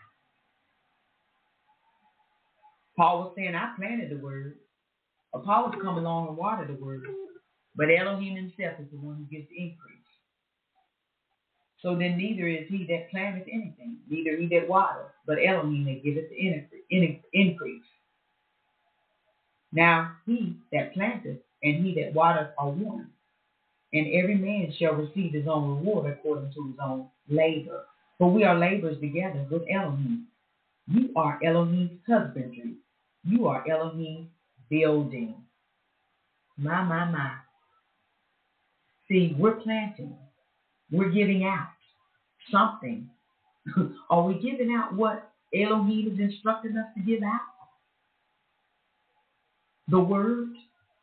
Paul was saying, I planted the word. Apollos come along and water the word. But Elohim himself is the one who gives the increase. So then neither is he that planteth anything, neither he that watereth, but Elohim that giveth the increase. Now he that planteth and he that watereth are one. And every man shall receive his own reward according to his own labor. For we are laborers together with Elohim. You are Elohim's husbandry. You are Elohim's building. My. See, we're planting. We're giving out something. Are we giving out what Elohim is instructing us to give out? The word.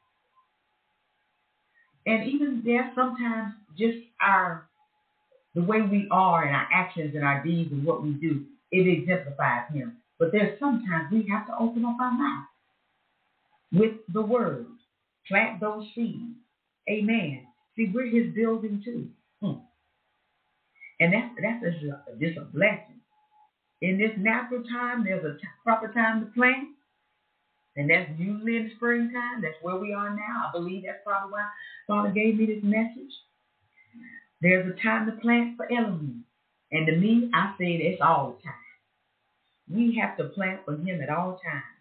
And even there, sometimes just the way we are and our actions and our deeds and what we do, it exemplifies him. But there's sometimes we have to open up our mouth with the word. Plant those seeds. Amen. See, we're his building too. And that's just a blessing. In this natural time, there's a proper time to plant. And that's usually in the springtime. That's where we are now. I believe that's probably why Father gave me this message. There's a time to plant for Elohim. And to me, I say it's all the time. We have to plant for him at all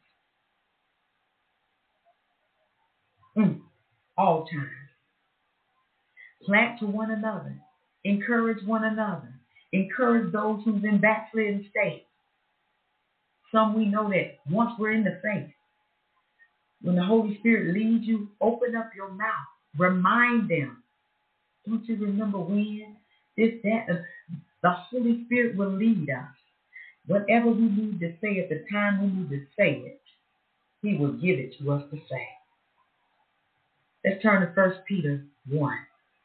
times. All times. Plant to one another. Encourage one another. Encourage those who's in backslidden state. Some we know that once we're in the faith, when the Holy Spirit leads you, open up your mouth. Remind them. Don't you remember when? The Holy Spirit will lead us. Whatever we need to say at the time we need to say it, he will give it to us to say. Let's turn to 1 Peter 1.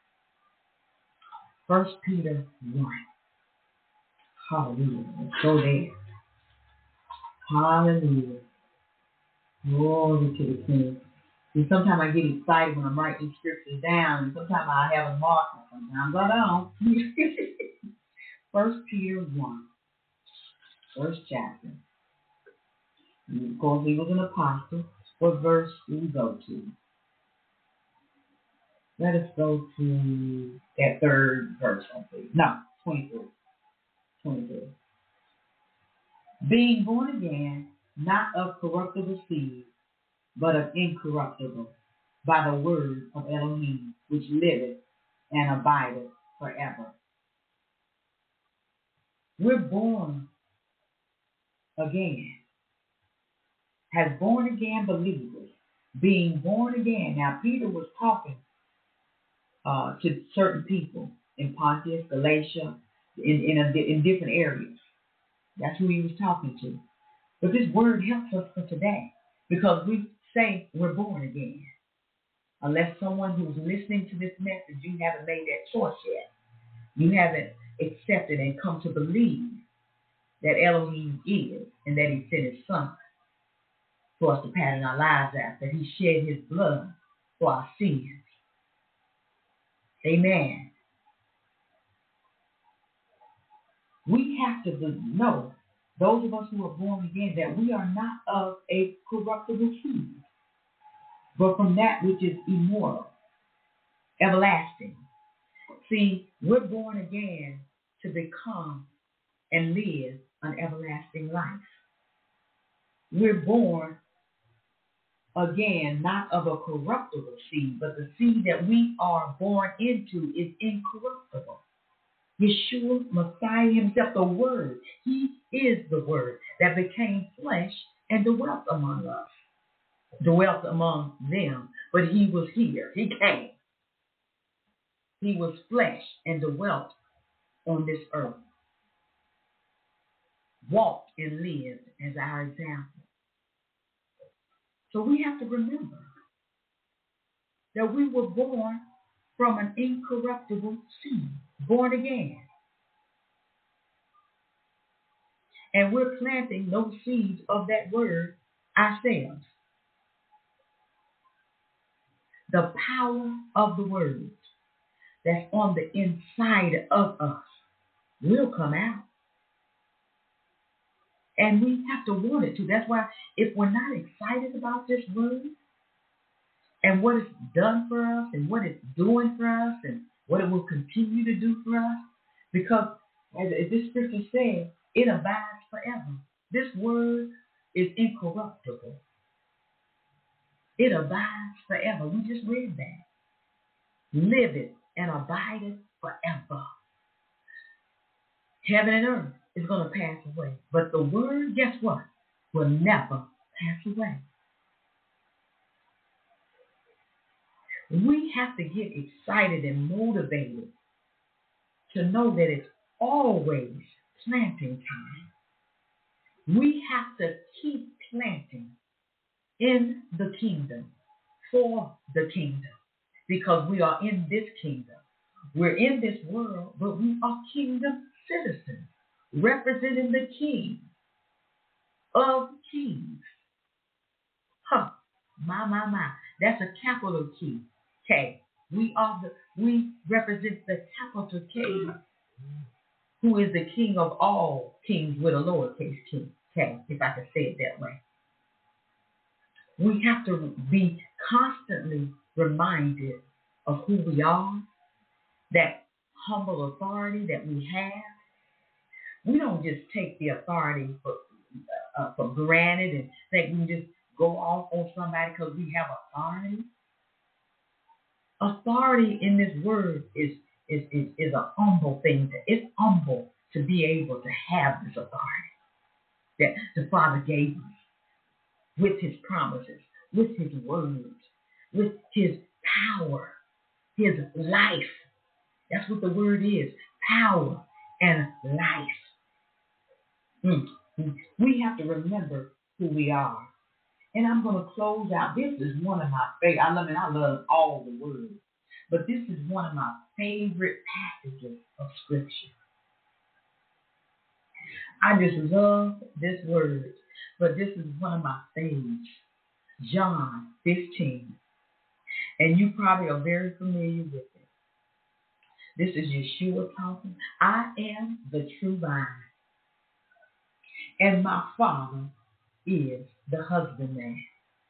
1 Peter 1. Hallelujah. Let's go there. Hallelujah. Glory to the King. And sometimes I get excited when I'm writing scriptures down, and sometimes I have a mark, and sometimes I don't. 1 Peter 1, first chapter. And of course, he was an apostle. What verse do we go to? Let us go to that third verse, I think. No, 23. 23. Being born again, not of corruptible seed, but of incorruptible, by the word of Elohim, which liveth and abideth forever. We're born again, as born again believers, being born again. Now, Peter was talking to certain people in Pontus, Galatia, in different areas. That's who he was talking to. But this word helps us for today, because we say we're born again. Unless someone who's listening to this message, you haven't made that choice yet. You haven't accepted and come to believe that Elohim is, and that he sent his son for us to pattern our lives after. He shed his blood for our sins. Amen. We have to know, those of us who are born again, that we are not of a corruptible seed, but from that which is immortal, everlasting. See, we're born again to become and live an everlasting life. We're born again, not of a corruptible seed, but the seed that we are born into is incorruptible. Yeshua, Messiah himself, the Word. He is the Word that became flesh and dwelt among us. Dwelt among them, but he was here. He came. He was flesh and dwelt on this earth. Walked and lived as our example. So we have to remember that we were born from an incorruptible seed, born again. And we're planting those seeds of that word ourselves. The power of the word that's on the inside of us will come out. And we have to want it to. That's why if we're not excited about this word and what it's done for us and what it's doing for us and what it will continue to do for us, because as this scripture says, it abides forever. This word is incorruptible. It abides forever. We just read that. Liveth and abideth forever. Heaven and earth is going to pass away. But the word, guess what? Will never pass away. We have to get excited and motivated to know that it's always planting time. We have to keep planting in the kingdom, for the kingdom, because we are in this kingdom. We're in this world, but we are kingdom citizens, representing the King of kings. Huh, my. That's a capital K. We represent the capital K, who is the King of all kings with a lowercase K, if I can say it that way. We have to be constantly reminded of who we are, that humble authority that we have. We don't just take the authority for granted and think we can just go off on somebody because we have authority. Authority in this word is a humble thing. It's humble to be able to have this authority that the Father gave us, with his promises, with his words, with his power, his life. That's what the word is, power and life. We have to remember who we are. And I'm going to close out. This is one of my favorite. I love all the words. But this is one of my favorite passages of Scripture. I just love this word. but this is one of my favorites. John 15. And you probably are very familiar with it. This is Yeshua talking. I am the true vine, and my Father is the husbandman.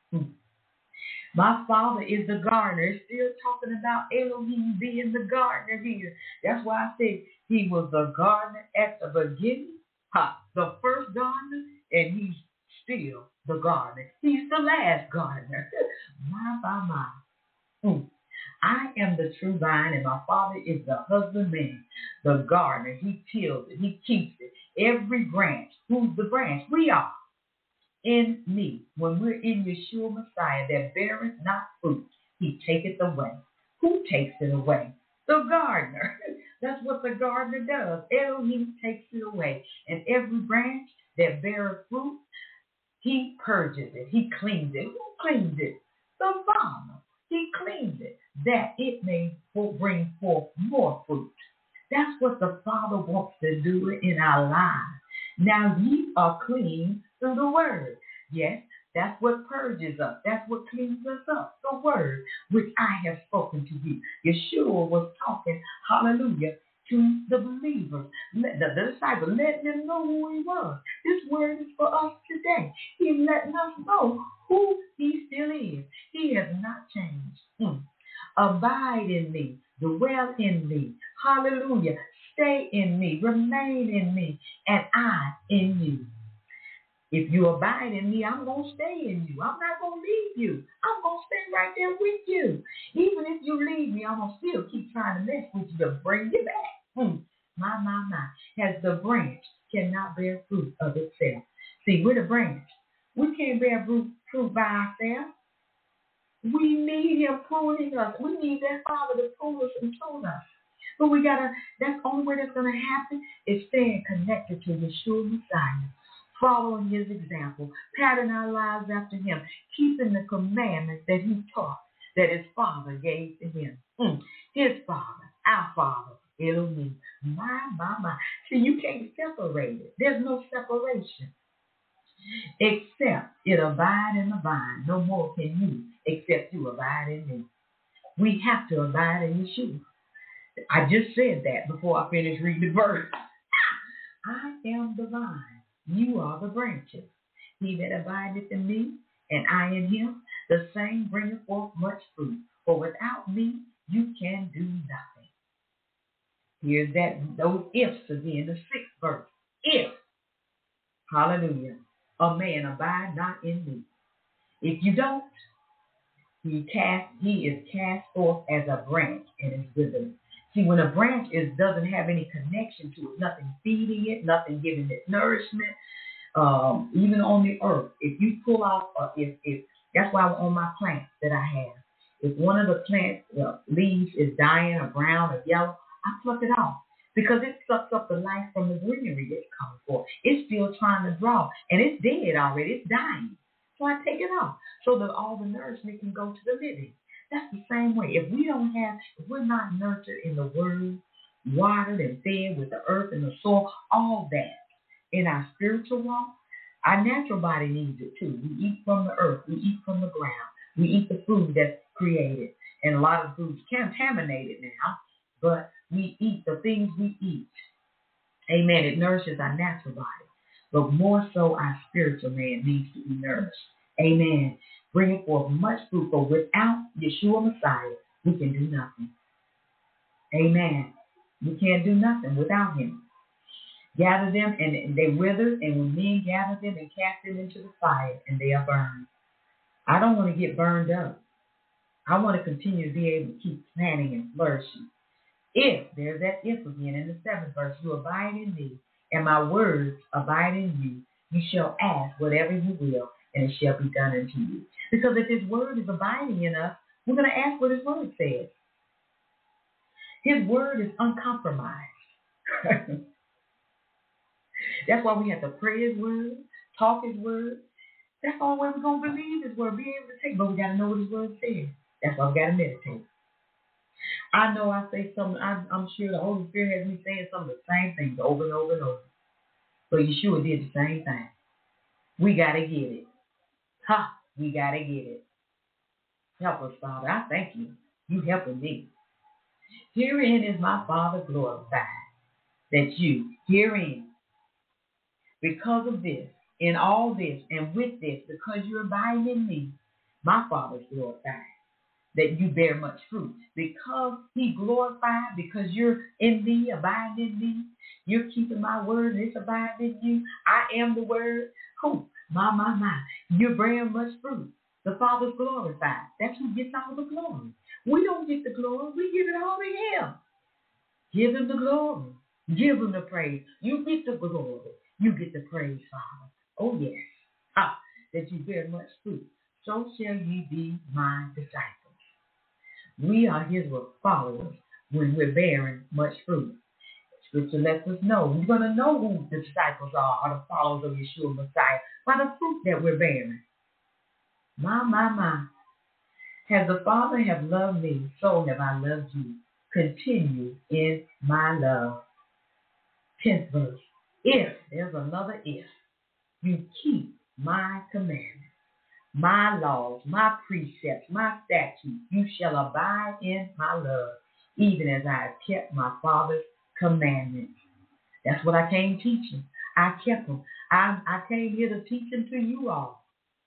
My Father is the gardener. Still talking about Elohim being the gardener here. That's why I said he was the gardener at the beginning, the first gardener, and he's still the gardener. He's the last gardener. My. I am the true vine, and my Father is the husbandman, the gardener. He tills it. He keeps it. Every branch. Who's the branch? We are. In me, when we're in Yeshua Messiah, that beareth not fruit, he taketh away. Who takes it away? The gardener. That's what the gardener does. Elohim takes it away. And every branch that beareth fruit, he purges it. He cleans it. Who cleans it? The Father. He cleans it, that it may bring forth more fruit. That's what the Father wants to do in our lives. Now ye are clean through the word. Yes, that's what purges us. That's what cleans us up. The word which I have spoken to you. Yeshua was talking, hallelujah, to the believers, the disciples, letting them know who he was. This word is for us today. He's letting us know who he still is. He has not changed. Abide in me. Dwell in me. Hallelujah. Stay in me. Remain in me. And I in you. If you abide in me, I'm going to stay in you. I'm not going to leave you. I'm going to stay right there with you. Even if you leave me, I'm going to still keep trying to mess with you to bring you back. My. As the branch cannot bear fruit of itself. See, we're the branch. We can't bear fruit by ourselves. We need him pruning us. We need that Father to prune us and tone us. But that's the only way that's going to happen is staying connected to Yeshua Messiah, following his example, patterning our lives after him, keeping the commandments that he taught, that his Father gave to him. His Father, our Father, Elohim. My. See, you can't separate it. There's no separation. Except it abide in the vine. No more can you, except you abide in me. We have to abide in Yeshua. I just said that before I finished reading the verse. I am the vine. You are the branches. He that abideth in me, and I in him, the same bringeth forth much fruit. For without me, you can do nothing. Here's those ifs again, the 6th verse. If, hallelujah, a man abide not in me. If you don't, he is cast forth as a branch and is withered. See, when a branch doesn't have any connection to it, nothing feeding it, nothing giving it nourishment, even on the earth, if you pull off, if that's why on my plants that I have, if one of the plant leaves is dying or brown or yellow, I pluck it off because it sucks up the life from the greenery that's coming forth. It's still trying to draw, and it's dead already. It's dying. So I take it off so that all the nourishment can go to the living. That's the same way. If we're not nurtured in the word, watered and fed with the earth and the soil, all that in our spiritual walk, our natural body needs it too. We eat from the earth. We eat from the ground. We eat the food that's created. And a lot of food's contaminated now, but we eat the things we eat. Amen. It nourishes our natural body. But more so, our spiritual man needs to be nourished. Amen. Bringing forth much fruit, for without Yeshua Messiah, we can do nothing. Amen. We can't do nothing without him. Gather them, and they wither, and when men gather them and cast them into the fire, and they are burned. I don't want to get burned up. I want to continue to be able to keep planting and flourishing. If, there's that if again in the 7th verse, you abide in me, and my words abide in you, you shall ask whatever you will, and it shall be done unto you. Because if his word is abiding in us, we're going to ask what his word says. His word is uncompromised. That's why we have to pray his word, talk his word. That's the only way we're going to believe his word, be able to take. But we got to know what his word says. That's why we got to meditate. I know I say something, I'm sure the Holy Spirit has me saying some of the same things over and over and over. But Yeshua did the same thing. We got to get it. Ha! We got to get it. Help us, Father. I thank you. You helping me. Herein is my Father glorified, that you, herein, because of this, in all this, and with this, because you abide in me, my Father is glorified, that you bear much fruit. Because he glorified, because you're in me, abide in me, you're keeping my word, and it's abiding in you. I am the word. Cool. My. You're bearing much fruit. The Father's glorified. That's who gets all the glory. We don't get the glory. We give it all to him. Give him the glory. Give him the praise. You get the glory. You get the praise, Father. Oh, yes. That you bear much fruit. So shall ye be my disciples. We are his followers when we're bearing much fruit. Scripture lets us know. We're going to know who the disciples are, or the followers of Yeshua Messiah, by the fruit that we're bearing. My. As the Father have loved me, so have I loved you. Continue in my love. 10th verse. If, there's another if, you keep my commandments, my laws, my precepts, my statutes, you shall abide in my love, even as I have kept my Father's commandments. That's what I came teaching. I kept them. I came here to teach them to you all.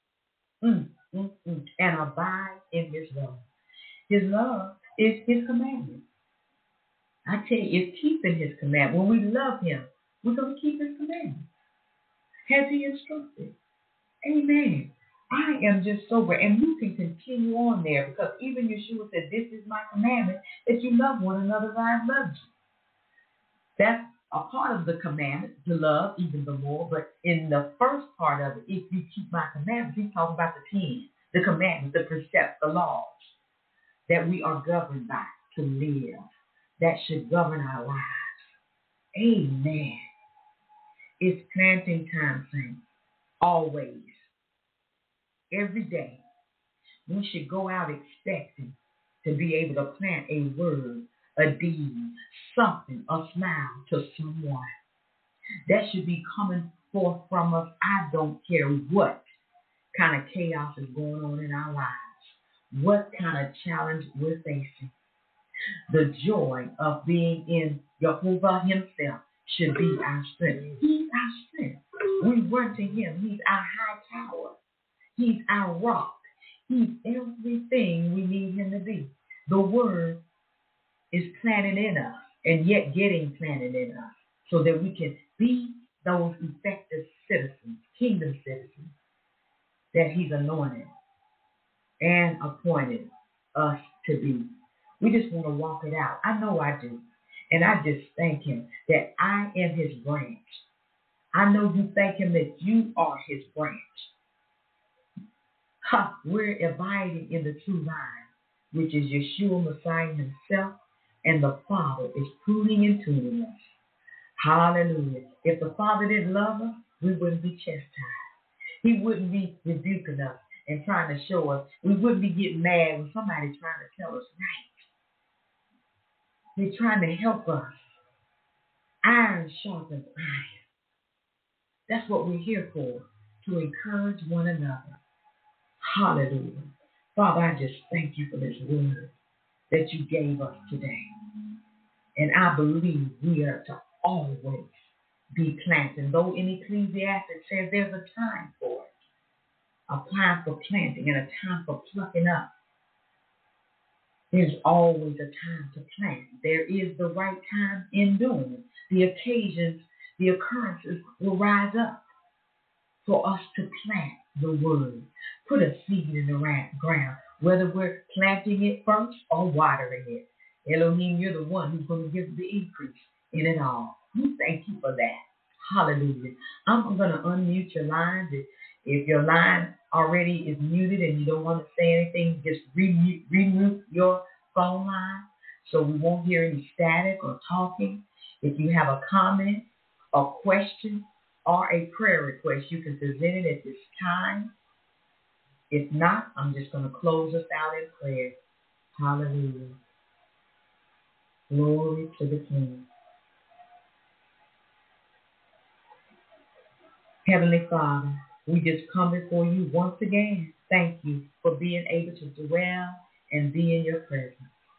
And abide in his love. His love is his commandment. I tell you, it's keeping his commandment. When we love him, we're going to keep his commandments. Has he instructed? Amen. I am just so great. And you can continue on there, because even Yeshua said, this is my commandment, that you love one another as I have loved you. That's a part of the commandment, to love even the more. But in the first part of it, if you keep my commandments, he's talking about the 10, the commandments, the precepts, the laws that we are governed by to live, that should govern our lives. Amen. It's planting time, saints. Always. Every day. We should go out expecting to be able to plant a word, a deed, something, a smile to someone. That should be coming forth from us. I don't care what kind of chaos is going on in our lives, what kind of challenge we're facing. The joy of being in Jehovah himself should be our strength. He's our strength. We run to him. He's our high tower. He's our rock. He's everything we need him to be. The word is planted in us, and yet getting planted in us, so that we can be those effective citizens, kingdom citizens, that he's anointed and appointed us to be. We just want to walk it out. I know I do. And I just thank him that I am his branch. I know you thank him that you are his branch. We're abiding in the true vine, which is Yeshua Messiah himself, and the Father is pruning and tuning us. Hallelujah. If the Father didn't love us, we wouldn't be chastised. He wouldn't be rebuking us and trying to show us. We wouldn't be getting mad when somebody's trying to tell us right. They're trying to help us. Iron sharpens iron. That's what we're here for, to encourage one another. Hallelujah. Father, I just thank you for this word that you gave us today. And I believe we are to always be planting. Though in Ecclesiastes says there's a time for it, a time for planting and a time for plucking up. There's always a time to plant. There is the right time in doing it. The occasions, the occurrences will rise up for us to plant the word. Put a seed in the ground, whether we're planting it first or watering it. Elohim, you're the one who's going to give the increase in it all. We thank you for that. Hallelujah. I'm going to unmute your lines. If your line already is muted and you don't want to say anything, just remute your phone line so we won't hear any static or talking. If you have a comment, a question, or a prayer request, you can present it at this time. If not, I'm just going to close us out in prayer. Hallelujah. Glory to the King. Heavenly Father, We just come before you once again. Thank you for being able to dwell and be in your presence.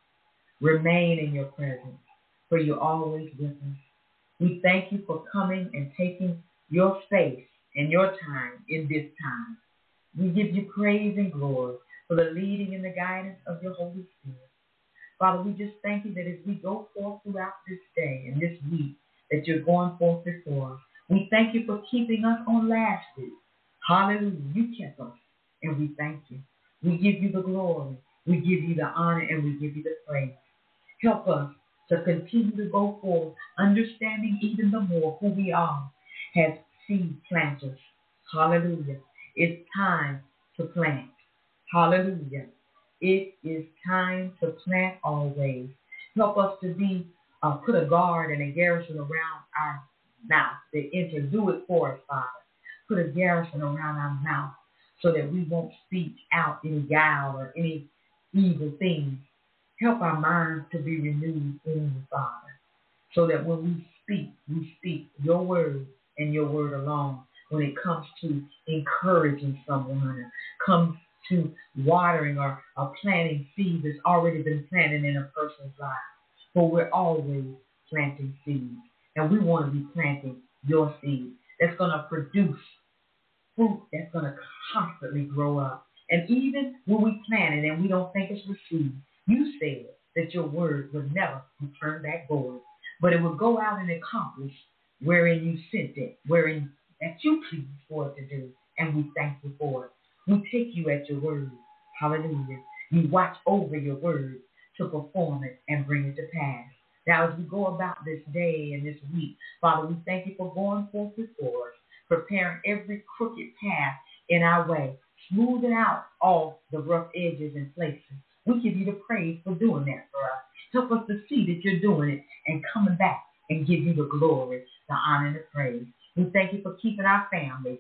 Remain in your presence, for you're always with us. We thank you for coming and taking your space and your time in this time. We give you praise and glory for the leading and the guidance of your Holy Spirit. Father, we just thank you that as we go forth throughout this day and this week that you're going forth before us, we thank you for keeping us on last week. Hallelujah. You kept us, and we thank you. We give you the glory, we give you the honor, and we give you the praise. Help us to continue to go forth, understanding even the more who we are as seed planters. Hallelujah. It's time to plant. Hallelujah. It is time to plant always. Help us to be, put a guard and a garrison around our mouth. The enter, do it for us, Father. Put a garrison around our mouth so that we won't speak out any guile or any evil things. Help our minds to be renewed in you, Father, so that when we speak your word and your word alone. When it comes to encouraging someone, or comes to watering or planting seeds that's already been planted in a person's life. For we're always planting seeds, and we want to be planting your seed that's going to produce fruit that's going to constantly grow up. And even when we plant it and we don't think it's received, you said that your word would never return back void, but it would go out and accomplish wherein you sent it, wherein that you please for it to do, and we thank you for it. We take you at your word. Hallelujah. You watch over your word to perform it and bring it to pass. Now, as we go about this day and this week, Father, we thank you for going forth before us, preparing every crooked path in our way, smoothing out all the rough edges and places. We give you the praise for doing that for us. Help us to see that you're doing it and coming back and give you the glory, the honor, and the praise. We thank you for keeping our families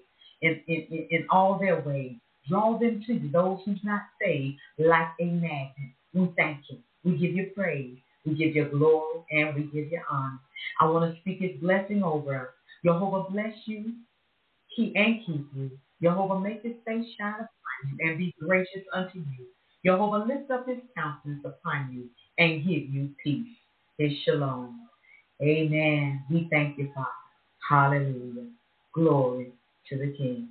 in all their ways. Draw them to you, those who's not saved, like a magnet. We thank you. We give you praise. We give you glory, and we give you honor. I want to speak his blessing over us. Jehovah bless you, keep you. Jehovah make his face shine upon you and be gracious unto you. Jehovah lift up his countenance upon you and give you peace. His shalom. Amen. We thank you, Father. Hallelujah. Glory to the King.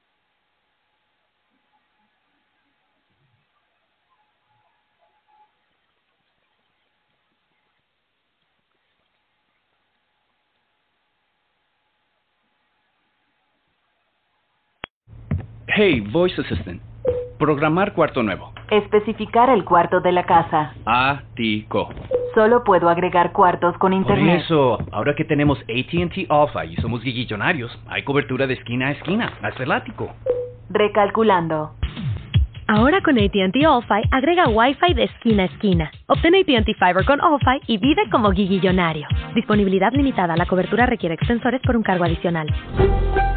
Hey, Voice Assistant. Programar cuarto nuevo. Especificar el cuarto de la casa. Ático. Solo puedo agregar cuartos con internet. Por eso, ahora que tenemos AT&T All-Fi y somos guiguillonarios, hay cobertura de esquina a esquina. Hazte el ático. Recalculando. Ahora con AT&T All-Fi, agrega Wi-Fi de esquina a esquina. Obtén AT&T Fiber con All-Fi y vive como guiguillonario. Disponibilidad limitada. La cobertura requiere extensores por un cargo adicional.